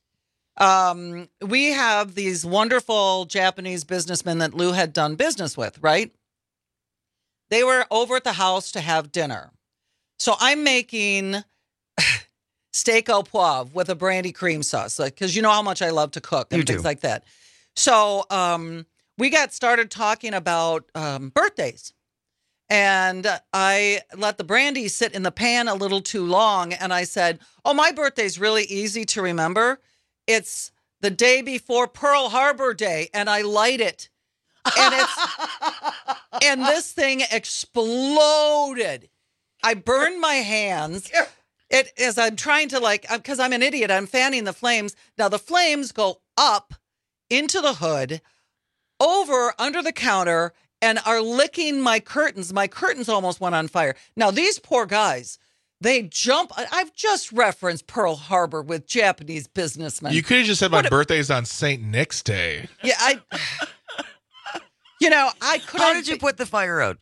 Um, we have these wonderful Japanese businessmen that Lou had done business with, right? They were over at the house to have dinner. So I'm making steak au poivre with a brandy cream sauce, like, because you know how much I love to cook and You do. things like that. So um, we got started talking about um, birthdays. And I let the brandy sit in the pan a little too long. And I said, oh, my birthday's really easy to remember. It's the day before Pearl Harbor Day. And I light it. And it's and this thing exploded. I burned my hands. It as I'm trying to like, because I'm an idiot, I'm fanning the flames. Now the flames go up into the hood, over under the counter, and are licking my curtains. My curtains almost went on fire. Now, these poor guys, they jump. I- I've just referenced Pearl Harbor with Japanese businessmen. You could have just said my What a- birthday's on Saint Nick's Day. Yeah, I. You know, I couldn't. How did you put the fire out?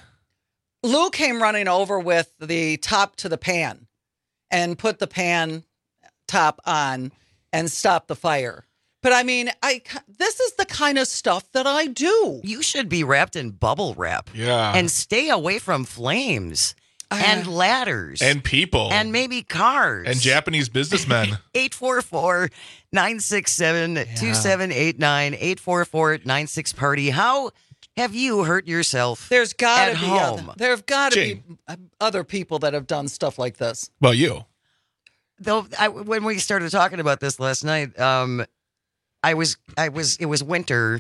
Lou came running over with the top to the pan and put the pan top on and stopped the fire. But I mean, I this is the kind of stuff that I do. You should be wrapped in bubble wrap. Yeah. And stay away from flames and ladders. And people. And maybe cars. And Japanese businessmen. eight four four, nine six seven, two seven eight nine, eight four four, nine six party. How have you hurt yourself? There's got at to be home? other, there've got to be Jane. other people that have done stuff like this. Well, you. Though I, when we started talking about this last night, um, I was I was it was winter,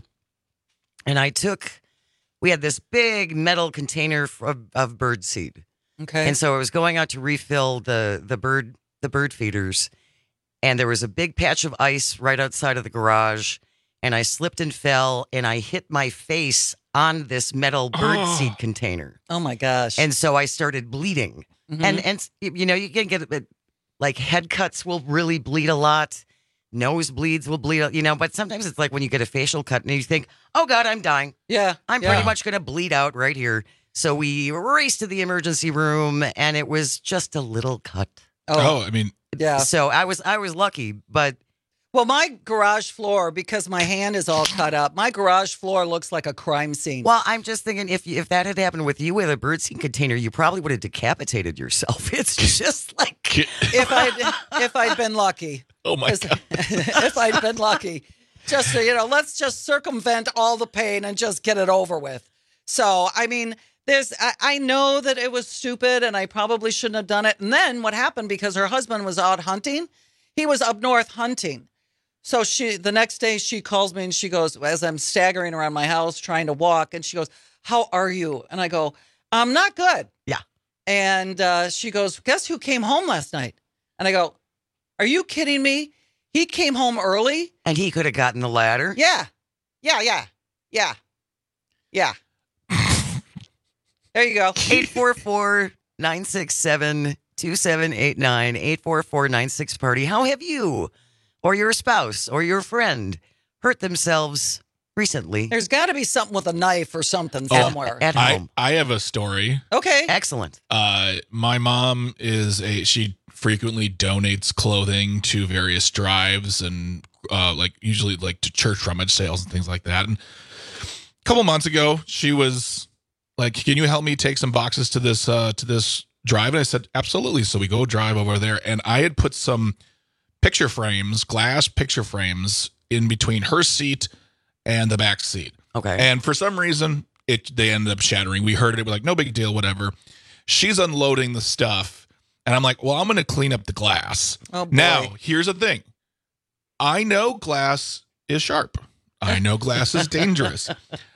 and I took we had this big metal container of, of bird seed. Okay. And so I was going out to refill the the bird the bird feeders, and there was a big patch of ice right outside of the garage, and I slipped and fell, and I hit my face on this metal bird Oh. seed container. Oh my gosh. And so I started bleeding. Mhm. And and you know, you can get a bit like head cuts will really bleed a lot. Nose bleeds will bleed, you know, but sometimes it's like when you get a facial cut and you think, oh God, I'm dying. Yeah. I'm yeah. pretty much going to bleed out right here. So we raced to the emergency room, and it was just a little cut. Oh, I mean, yeah. So I was I was lucky, but Well, my garage floor, because my hand is all cut up, my garage floor looks like a crime scene. well, I'm just thinking if if that had happened with you with a birdseed container, you probably would have decapitated yourself. It's just like if I'd if I'd been lucky. Oh my God. If I'd been lucky. Just so, you know, let's just circumvent all the pain and just get it over with. So, I mean, there's I, I know that it was stupid and I probably shouldn't have done it. And then what happened, because her husband was out hunting, he was up north hunting. So she the next day she calls me and she goes, as I'm staggering around my house trying to walk, and she goes, how are you? And I go, I'm not good. Yeah. And uh, she goes, guess who came home last night? And I go, are you kidding me? He came home early. And he could have gotten the ladder. Yeah. Yeah, yeah. Yeah. Yeah. There you go. eight four four, nine six seven, two seven eight nine, eight four four, nine six party. How have you or your spouse or your friend hurt themselves recently. There's got to be something with a knife or something Oh, somewhere. At I, home. I have a story. Okay. Excellent. Uh, my mom is a, she frequently donates clothing to various drives and uh, like usually like to church rummage sales and things like that. And a couple months ago, she was like, can you help me take some boxes to this, uh, to this drive? And I said, absolutely. So we go drive over there, and I had put some picture frames, glass picture frames in between her seat and the back seat. Okay. And for some reason, it they ended up shattering. We heard it. We're like, no big deal, whatever. She's unloading the stuff, and I'm like, well, I'm going to clean up the glass. Oh, boy. Now, here's the thing. I know glass is sharp. I know glass is dangerous.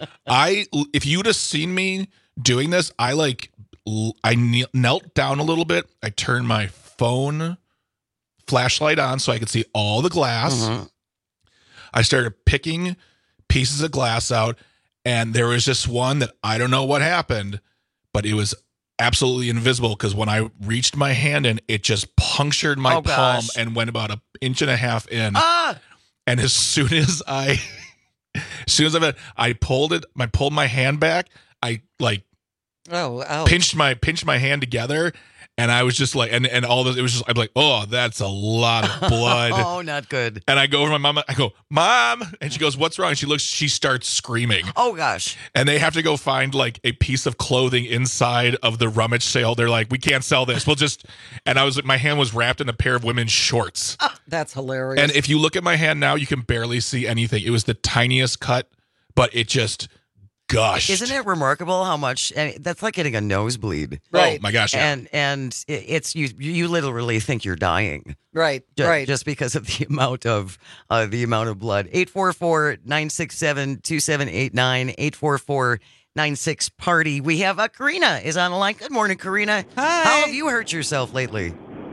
I if you'd have seen me doing this, I like I knelt down a little bit. I turned my phone flashlight on so I could see all the glass. Mm-hmm. I started picking pieces of glass out, and there was just one that I don't know what happened, but it was absolutely invisible because when I reached my hand in, it just punctured my Oh, palm gosh. and went about an inch and a half in. Ah! And as soon as I, as soon as I, I pulled it, I pulled my hand back. I like Oh, ouch. pinched my pinched my hand together, and I was just like, and and all this, it was just, I'm like, oh, that's a lot of blood. Oh, not good. And I go over to my mom. I go, Mom, and she goes, what's wrong? And she looks, she starts screaming. Oh, gosh. And they have to go find like a piece of clothing inside of the rummage sale. They're like, we can't sell this. We'll just, and I was, my hand was wrapped in a pair of women's shorts. That's hilarious. And if you look at my hand now, you can barely see anything. It was the tiniest cut, but it just gushed. Isn't it remarkable how much I mean, that's like getting a nosebleed? Right. Oh, my gosh, yeah. And and it- it's you you literally think you're dying. Right. Ju- right. Just because of the amount of uh, the amount of blood. eight four four, nine six seven, two seven eight nine, eight four four, nine six party. We have uh, Karina is on the line. Good morning, Karina. Hi. How have you hurt yourself lately?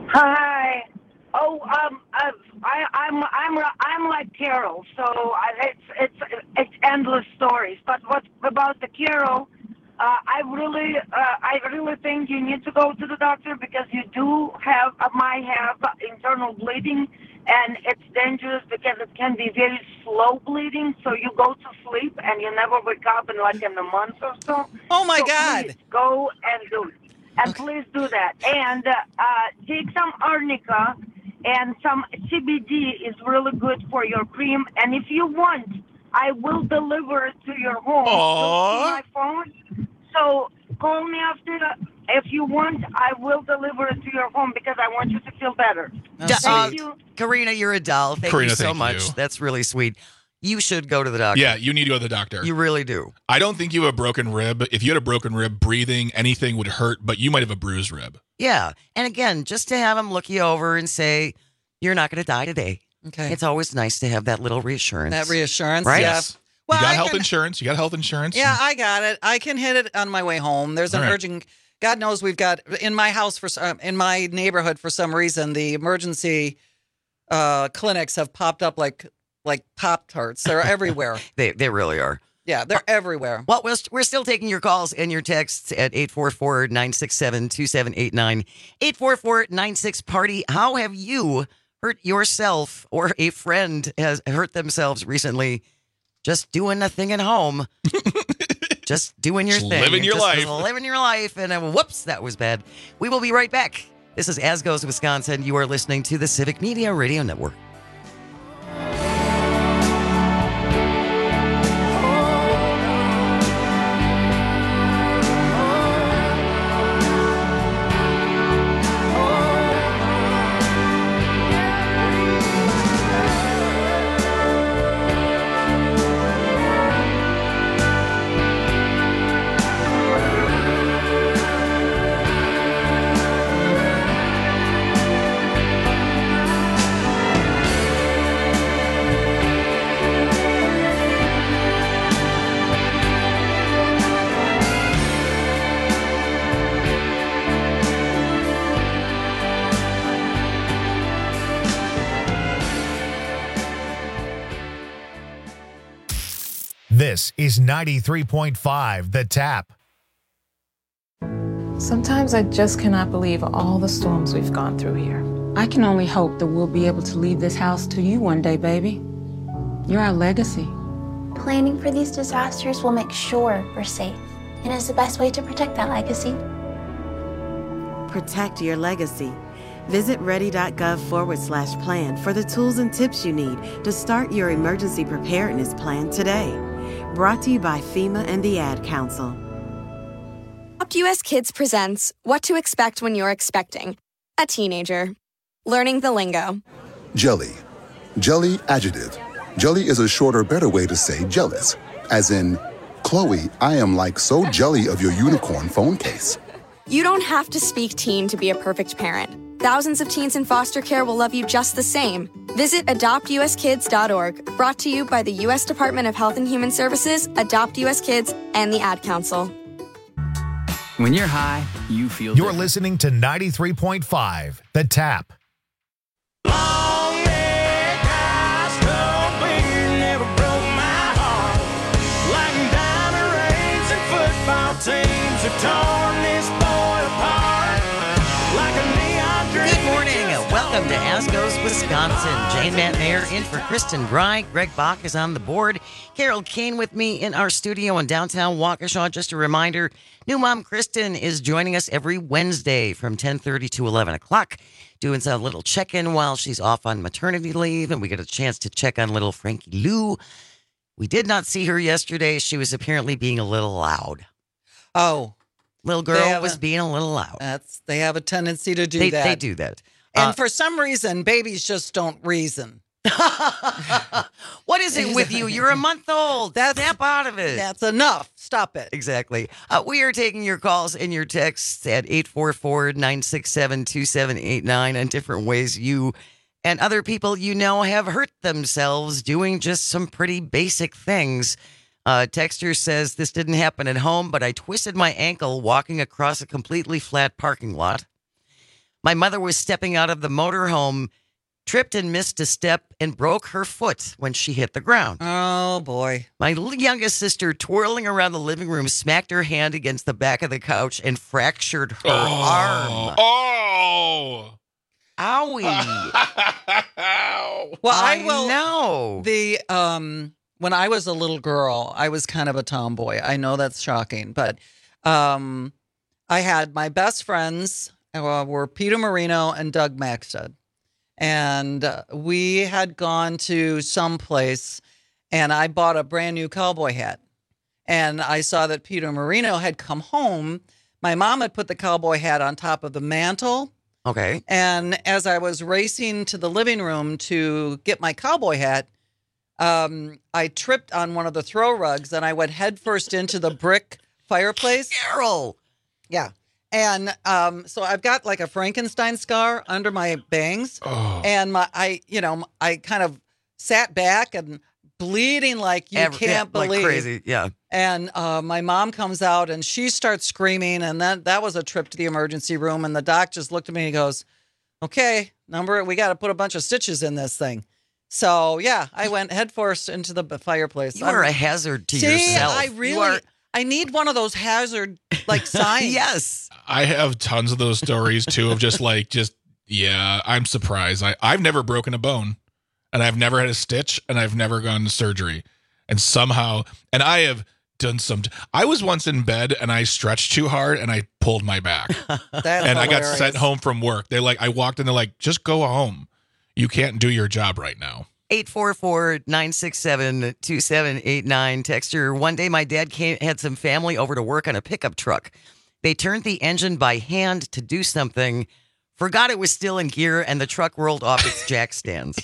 Hi. Oh, um, uh, I, I'm, I'm, I'm like Carol. So I, it's, it's, it's endless stories. But what about the Carol? Uh, I really, uh, I really think you need to go to the doctor because you do have, uh, might have internal bleeding, and it's dangerous because it can be very slow bleeding. So you go to sleep and you never wake up in like in a month or so. Oh my So God. please go and do it. And please do that. And uh, uh, take some arnica, and some C B D is really good for your cream. And if you want, I will deliver it to your home Aww. to my phone. So call me after. If you want, I will deliver it to your home because I want you to feel better. Da- Thank uh, you. Karina, you're a doll. Thank Karina, you so thank much. you. That's really sweet. You should go to the doctor. Yeah, you need to go to the doctor. You really do. I don't think you have a broken rib. If you had a broken rib, breathing, anything would hurt, but you might have a bruised rib. Yeah. And again, just to have him look you over and say, you're not going to die today. Okay. It's always nice to have that little reassurance. That reassurance, Right? yeah. Yes. Well, you got I health can- insurance. You got health insurance. Yeah, I got it. I can hit it on my way home. There's an All right. urgent. God knows we've got in my house for some, in my neighborhood for some reason the emergency uh, clinics have popped up like like Pop Tarts. They're everywhere. They they really are. Yeah, they're everywhere. Well, we're, st- we're still taking your calls and your texts at eight four four, nine six seven, two seven eight nine, eight four four, nine six party. How have you hurt yourself or a friend has hurt themselves recently just doing a thing at home? Just doing your Just thing. living your Just life. Living your life. And uh, whoops, that was bad. We will be right back. This is As Goes Wisconsin. You are listening to the Civic Media Radio Network. This is ninety-three point five The Tap. Sometimes I just cannot believe all the storms we've gone through here. I can only hope that we'll be able to leave this house to you one day, baby. You're our legacy. planning for these disasters will make sure we're safe and is the best way to protect that legacy. Protect your legacy. Visit ready.gov forward slash plan for the tools and tips you need to start your emergency preparedness plan today. Brought to you by FEMA and the Ad Council. Adopt U S Kids presents What to Expect When You're Expecting a Teenager. Learning the lingo. Jelly. Jelly adjective. Jelly is a shorter, better way to say jealous. As in, Chloe, I am like so jelly of your unicorn phone case. You don't have to speak teen to be a perfect parent. Thousands of teens in foster care will love you just the same. Visit adopt u s kids dot org. Brought to you by the U S Department of Health and Human Services, Adopt U S Kids, and the Ad Council. When you're high, you feel You're different. listening to ninety-three point five, The Tap. Teams have torn this boy apart like a neon dream. Good morning. Welcome to Asco's, Wisconsin. Jane Matnair in for Kristen Bry. Greg Bach is on the board. Carol Kane with me in our studio in downtown Waukesha. Just a reminder, new mom Kristen is joining us every Wednesday from ten thirty to eleven o'clock, doing a little check-in while she's off on maternity leave, and we get a chance to check on little Frankie Lou. We did not see her yesterday. She was apparently being a little loud. Oh, little girl was a, being a little loud. That's they have a tendency to do they, that. They do that, and uh, for some reason, babies just don't reason. What is it with you? You're a month old. That's, Snap out of it. That's enough. Stop it. Exactly. Uh, we are taking your calls and your texts at eight four four, nine six seven, two seven eight nine on different ways you and other people you know have hurt themselves doing just some pretty basic things. Uh, Texter says, this didn't happen at home, but I twisted my ankle walking across a completely flat parking lot. My mother was stepping out of the motorhome, tripped and missed a step, and broke her foot when she hit the ground. Oh, boy. My youngest sister, twirling around the living room, smacked her hand against the back of the couch and fractured her oh. arm. Oh! Owie. Well, I, I will know. The, um... When I was a little girl, I was kind of a tomboy. I know that's shocking, but um, I had my best friends uh, were Peter Marino and Doug Maxted. And uh, we had gone to some place, and I bought a brand new cowboy hat. And I saw that Peter Marino had come home. My mom had put the cowboy hat on top of the mantle. Okay. And as I was racing to the living room to get my cowboy hat, Um, I tripped on one of the throw rugs and I went headfirst into the brick fireplace. Carol! Yeah. And um, so I've got like a Frankenstein scar under my bangs. Oh. And my, I, you know, I kind of sat back and bleeding like you Every, can't yeah, believe. Like crazy, yeah. And uh, my mom comes out and she starts screaming. And then that was a trip to the emergency room. And the doc just looked at me and he goes, okay, number, we got to put a bunch of stitches in this thing. So, yeah, I went headfirst into the fireplace. You are I'm, a hazard to see, yourself. I really, are, I need one of those hazard, like, signs. Yes. I have tons of those stories, too, of just, like, just, yeah, I'm surprised. I, I've never broken a bone, and I've never had a stitch, and I've never gone to surgery. And somehow, and I have done some, I was once in bed, and I stretched too hard, and I pulled my back. That's and hilarious. I got sent home from work. They like, I walked in, they're like, just go home. You can't do your job right now. eight four four, nine six seven, two seven eight nine. Texter, one day my dad came, had some family over to work on a pickup truck. They turned the engine by hand to do something, forgot it was still in gear, and the truck rolled off its jack stands.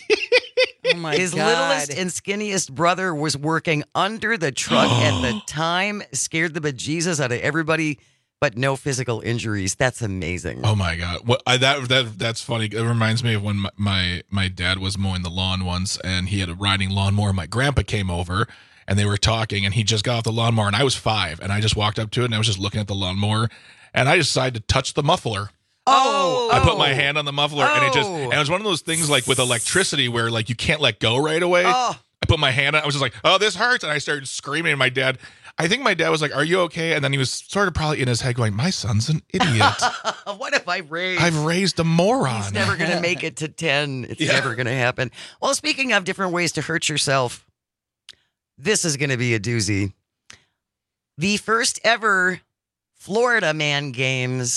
Oh my His God. littlest and skinniest brother was working under the truck at the time, scared the bejesus out of everybody, but no physical injuries. That's amazing. Oh my God. What I, that that that's funny. It reminds me of when my, my my dad was mowing the lawn once, and he had a riding lawnmower. My grandpa came over and they were talking, and he just got off the lawnmower, and I was five, and I just walked up to it and I was just looking at the lawnmower, and I decided to touch the muffler. Oh, I put my hand on the muffler, oh. and it just and it was one of those things like with electricity where like you can't let go right away. Oh. I put my hand on, I was just like, oh, this hurts, and I started screaming. And my dad, I think my dad was like, are you okay? And then he was sort of probably in his head going, my son's an idiot. What have I raised? I've raised a moron. He's never going to make it to ten. It's Yeah. never going to happen. Well, speaking of different ways to hurt yourself, This is going to be a doozy. The first ever Florida Man Games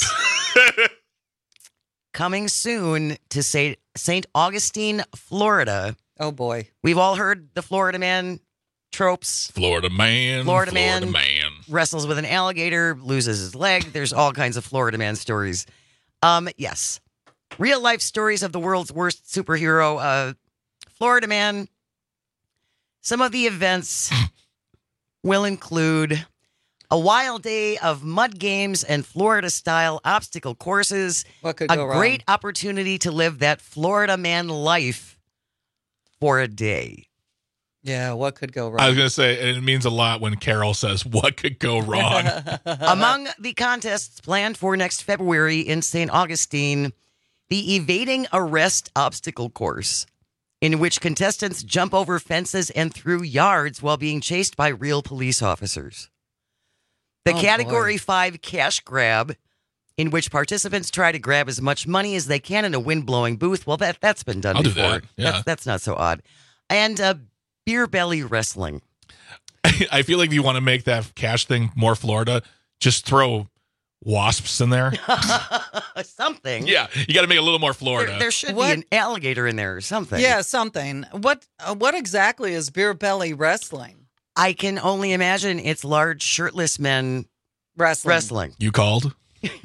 coming soon to Saint Saint Augustine, Florida. Oh, boy. We've all heard the Florida Man tropes. Florida Man. Florida, Florida man, man. wrestles with an alligator, loses his leg. There's all kinds of Florida Man stories. Um, yes. Real life stories of the world's worst superhero, uh, Florida Man. Some of the events will include a wild day of mud games and Florida-style obstacle courses. What could a go wrong? great opportunity to live that Florida Man life for a day. Yeah, what could go wrong? I was going to say, and it means a lot when Carol says, what could go wrong? Among the contests planned for next February in Saint Augustine, the Evading Arrest obstacle course, in which contestants jump over fences and through yards while being chased by real police officers. The Oh, Category boy. five Cash Grab, in which participants try to grab as much money as they can in a wind-blowing booth. Well, that, that's been done I'll do before. that, yeah. That's, that's not so odd. And uh, beer belly wrestling. I feel like if you want to make that cash thing more Florida, just throw wasps in there. Something. Yeah, you got to make it a little more Florida. There, there should What? be an alligator in there or something. Yeah, something. What uh, What exactly is beer belly wrestling? I can only imagine it's large shirtless men Wrestling. wrestling. You called?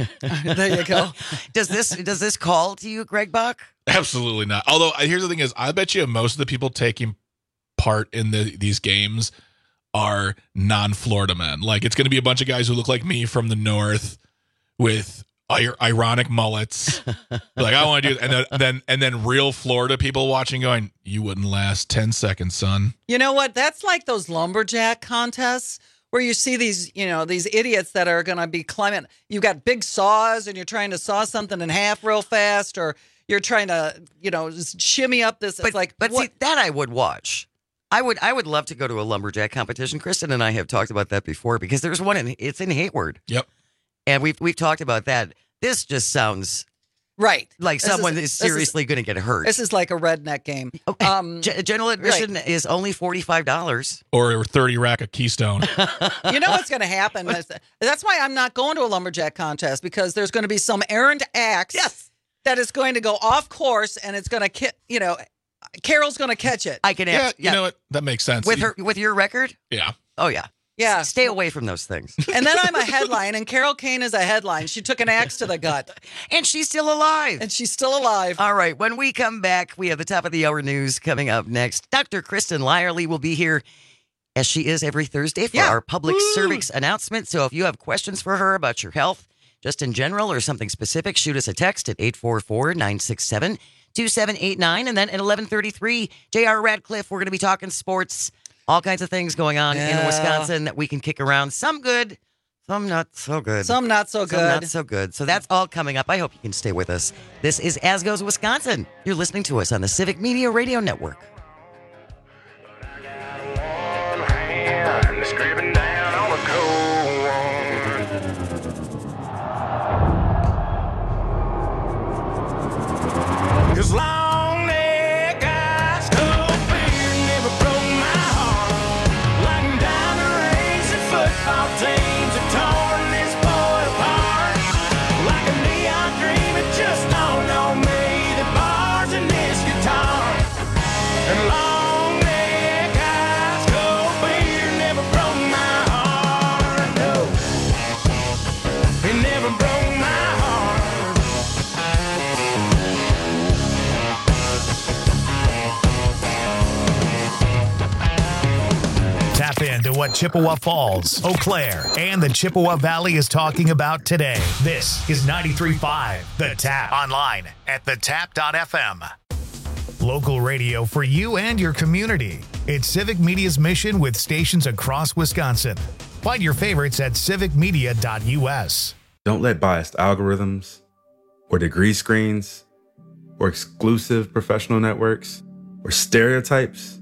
There you go. Does this does this call to you, Greg Buck? Absolutely not. Although, uh, here's the thing is, I bet you most of the people taking part in the, these games are non-Florida men. Like, it's going to be a bunch of guys who look like me from the north with ir- ironic mullets. Like, I want to do it. And then, then, and then real Florida people watching going, you wouldn't last ten seconds, son. You know what? That's like those lumberjack contests where you see these, you know, these idiots that are going to be climbing. You've got big saws and you're trying to saw something in half real fast, or you're trying to, you know, just shimmy up this. It's But like, but what? see, that I would watch. I would I would love to go to a lumberjack competition. Kristen and I have talked about that before because there's one in it's in Hayward. Yep. And we've we've talked about that. This just sounds right. like This someone is- is, this is- seriously going to get hurt. This is like a redneck game. Okay. Um, G- general admission is only forty-five dollars. Or thirty rack of Keystone. you know what's going to happen? Is- That's why I'm not going to a lumberjack contest, because there's going to be some errant axe Yes. that is going to go off course, and it's going to, ki- you know, Carol's going to catch it. I can Yeah, ask. you know what? That makes sense. with her with your record? Yeah. Oh yeah. Yeah. Stay away from those things. And then I'm a headline, and Carol Kane is a headline. She took an axe to the gut, And she's still alive. and she's still alive. All right. When we come back, we have the top of the hour news coming up next. Doctor Kristen Lyerly will be here, as she is every Thursday, for Yeah. our public cervix announcement. So if you have questions for her about your health, just in general, or something specific, shoot us a text at eight four four, nine six seven, two seven eight nine. And then at eleven thirty-three, J R Radcliffe, we're going to be talking sports, all kinds of things going on in Yeah. Wisconsin that we can kick around. Some good, some not so good. Some not so Some good. not so good. So that's all coming up. I hope you can stay with us. This is As Goes Wisconsin. You're listening to us on the Civic Media Radio Network. Scraping down all the cold. Cause long neck eyes, cold beer never broke my heart. Like down the racing football teams have torn this boy apart. Like a neon dream, it just dawned on me. The bars in this guitar. And long neck eyes, cold beer never broke my heart. No, it never broke my heart. Tap into what Chippewa Falls, Eau Claire, and the Chippewa Valley is talking about today. This is ninety-three point five The Tap. Online at the tap dot f m. Local radio for you and your community. It's Civic Media's mission with stations across Wisconsin. Find your favorites at civic media dot u s. Don't let biased algorithms or degree screens or exclusive professional networks or stereotypes.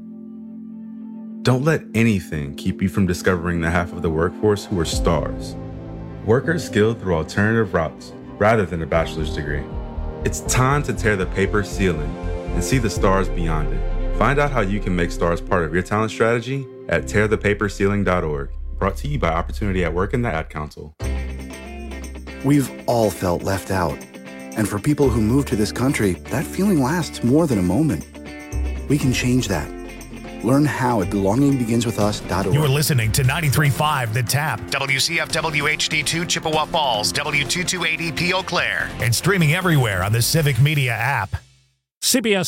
Don't let anything keep you from discovering the half of the workforce who are stars. Workers skilled through alternative routes rather than a bachelor's degree. It's time to tear the paper ceiling and see the stars beyond it. Find out how you can make stars part of your talent strategy at tear the paper ceiling dot org. Brought to you by Opportunity at Work and the Ad Council. We've all felt left out. And for people who move to this country, that feeling lasts more than a moment. We can change that. Learn how at belonging begins with us dot org. You're listening to ninety-three point five The Tap, W C F W H D two Chippewa Falls, W two two eight E P Eau Claire, and streaming everywhere on the Civic Media app. C B S